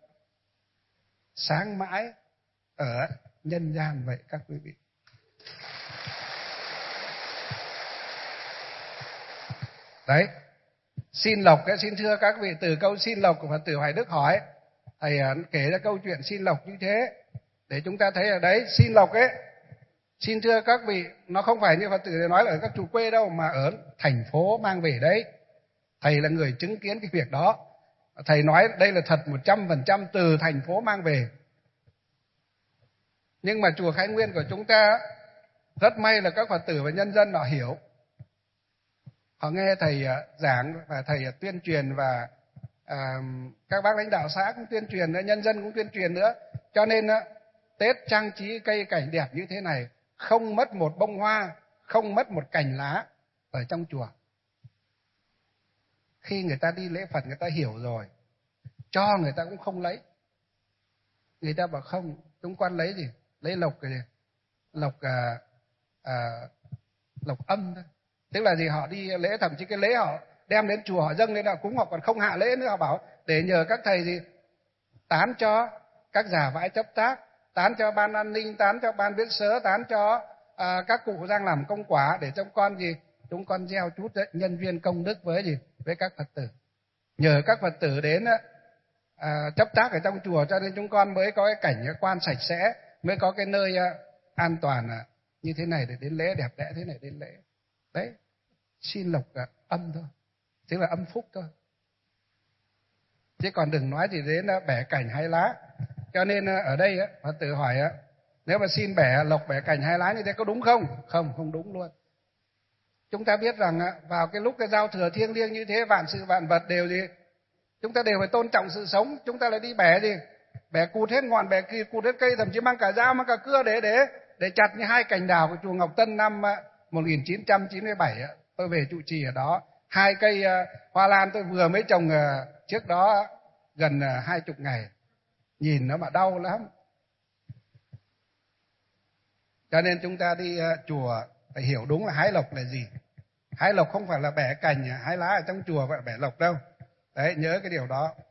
sáng mãi ở nhân gian vậy các quý vị. Đấy, xin lộc cái xin thưa các vị, từ câu xin lộc của Phật tử Hoài Đức hỏi, thầy kể ra câu chuyện xin lộc như thế để chúng ta thấy ở đấy xin lộc ấy, xin thưa các vị, nó không phải như Phật tử nói là ở các chùa quê đâu, mà ở thành phố mang về đấy. Thầy là người chứng kiến cái việc đó, thầy nói đây là thật một trăm phần trăm từ thành phố mang về. Nhưng mà chùa Khai Nguyên của chúng ta rất may là các Phật tử và nhân dân họ hiểu, họ nghe thầy giảng và thầy tuyên truyền, và à, các bác lãnh đạo xã cũng tuyên truyền, nhân dân cũng tuyên truyền nữa, cho nên Tết trang trí cây cảnh đẹp như thế này, không mất một bông hoa, không mất một cành lá ở trong chùa. Khi người ta đi lễ Phật người ta hiểu rồi, cho người ta cũng không lấy. Người ta bảo không, chúng con lấy gì? Lấy lộc cái gì? Lộc à, à, lộc âm thôi. Tức là gì, họ đi lễ, thậm chí cái lễ họ đem đến chùa họ dâng lên họ cúng, họ còn không hạ lễ nữa, họ bảo để nhờ các thầy gì tán cho các già vãi chấp tác, tán cho ban an ninh, tán cho ban viết sớ, tán cho à, các cụ đang làm công quả, để trong con gì chúng con gieo chút đấy, nhân viên công đức với gì với các Phật tử, nhờ các Phật tử đến à, chấp tác ở trong chùa, cho nên chúng con mới có cái cảnh cái quan sạch sẽ, mới có cái nơi à, an toàn à, như thế này để đến lễ, đẹp đẽ thế này đến lễ. Đấy, xin lộc à, âm thôi, tức là âm phúc thôi, chứ còn đừng nói gì đến à, bẻ cảnh hay lá. Cho nên à, ở đây á, Phật tử hỏi á, nếu mà xin bẻ lộc bẻ cảnh hay lá như thế có đúng không? Không, không đúng luôn. Chúng ta biết rằng á, vào cái lúc cái giao thừa thiêng liêng như thế, vạn sự vạn vật đều gì, chúng ta đều phải tôn trọng sự sống, chúng ta lại đi bẻ gì, bẻ cụt hết ngọn, bẻ kỳ cụt hết cây, thậm chí mang cả dao mang cả cưa để để để chặt như hai cành đào của chùa Ngọc Tân năm một nghìn chín trăm chín mươi bảy, tôi về trụ trì ở đó, hai cây hoa lan tôi vừa mới trồng trước đó gần hai chục ngày, nhìn nó mà đau lắm. Cho nên chúng ta đi chùa phải hiểu đúng là hái lộc là gì. Hái lộc không phải là bẻ cành hái lá ở trong chùa vậy, bẻ lộc đâu. Đấy, nhớ cái điều đó.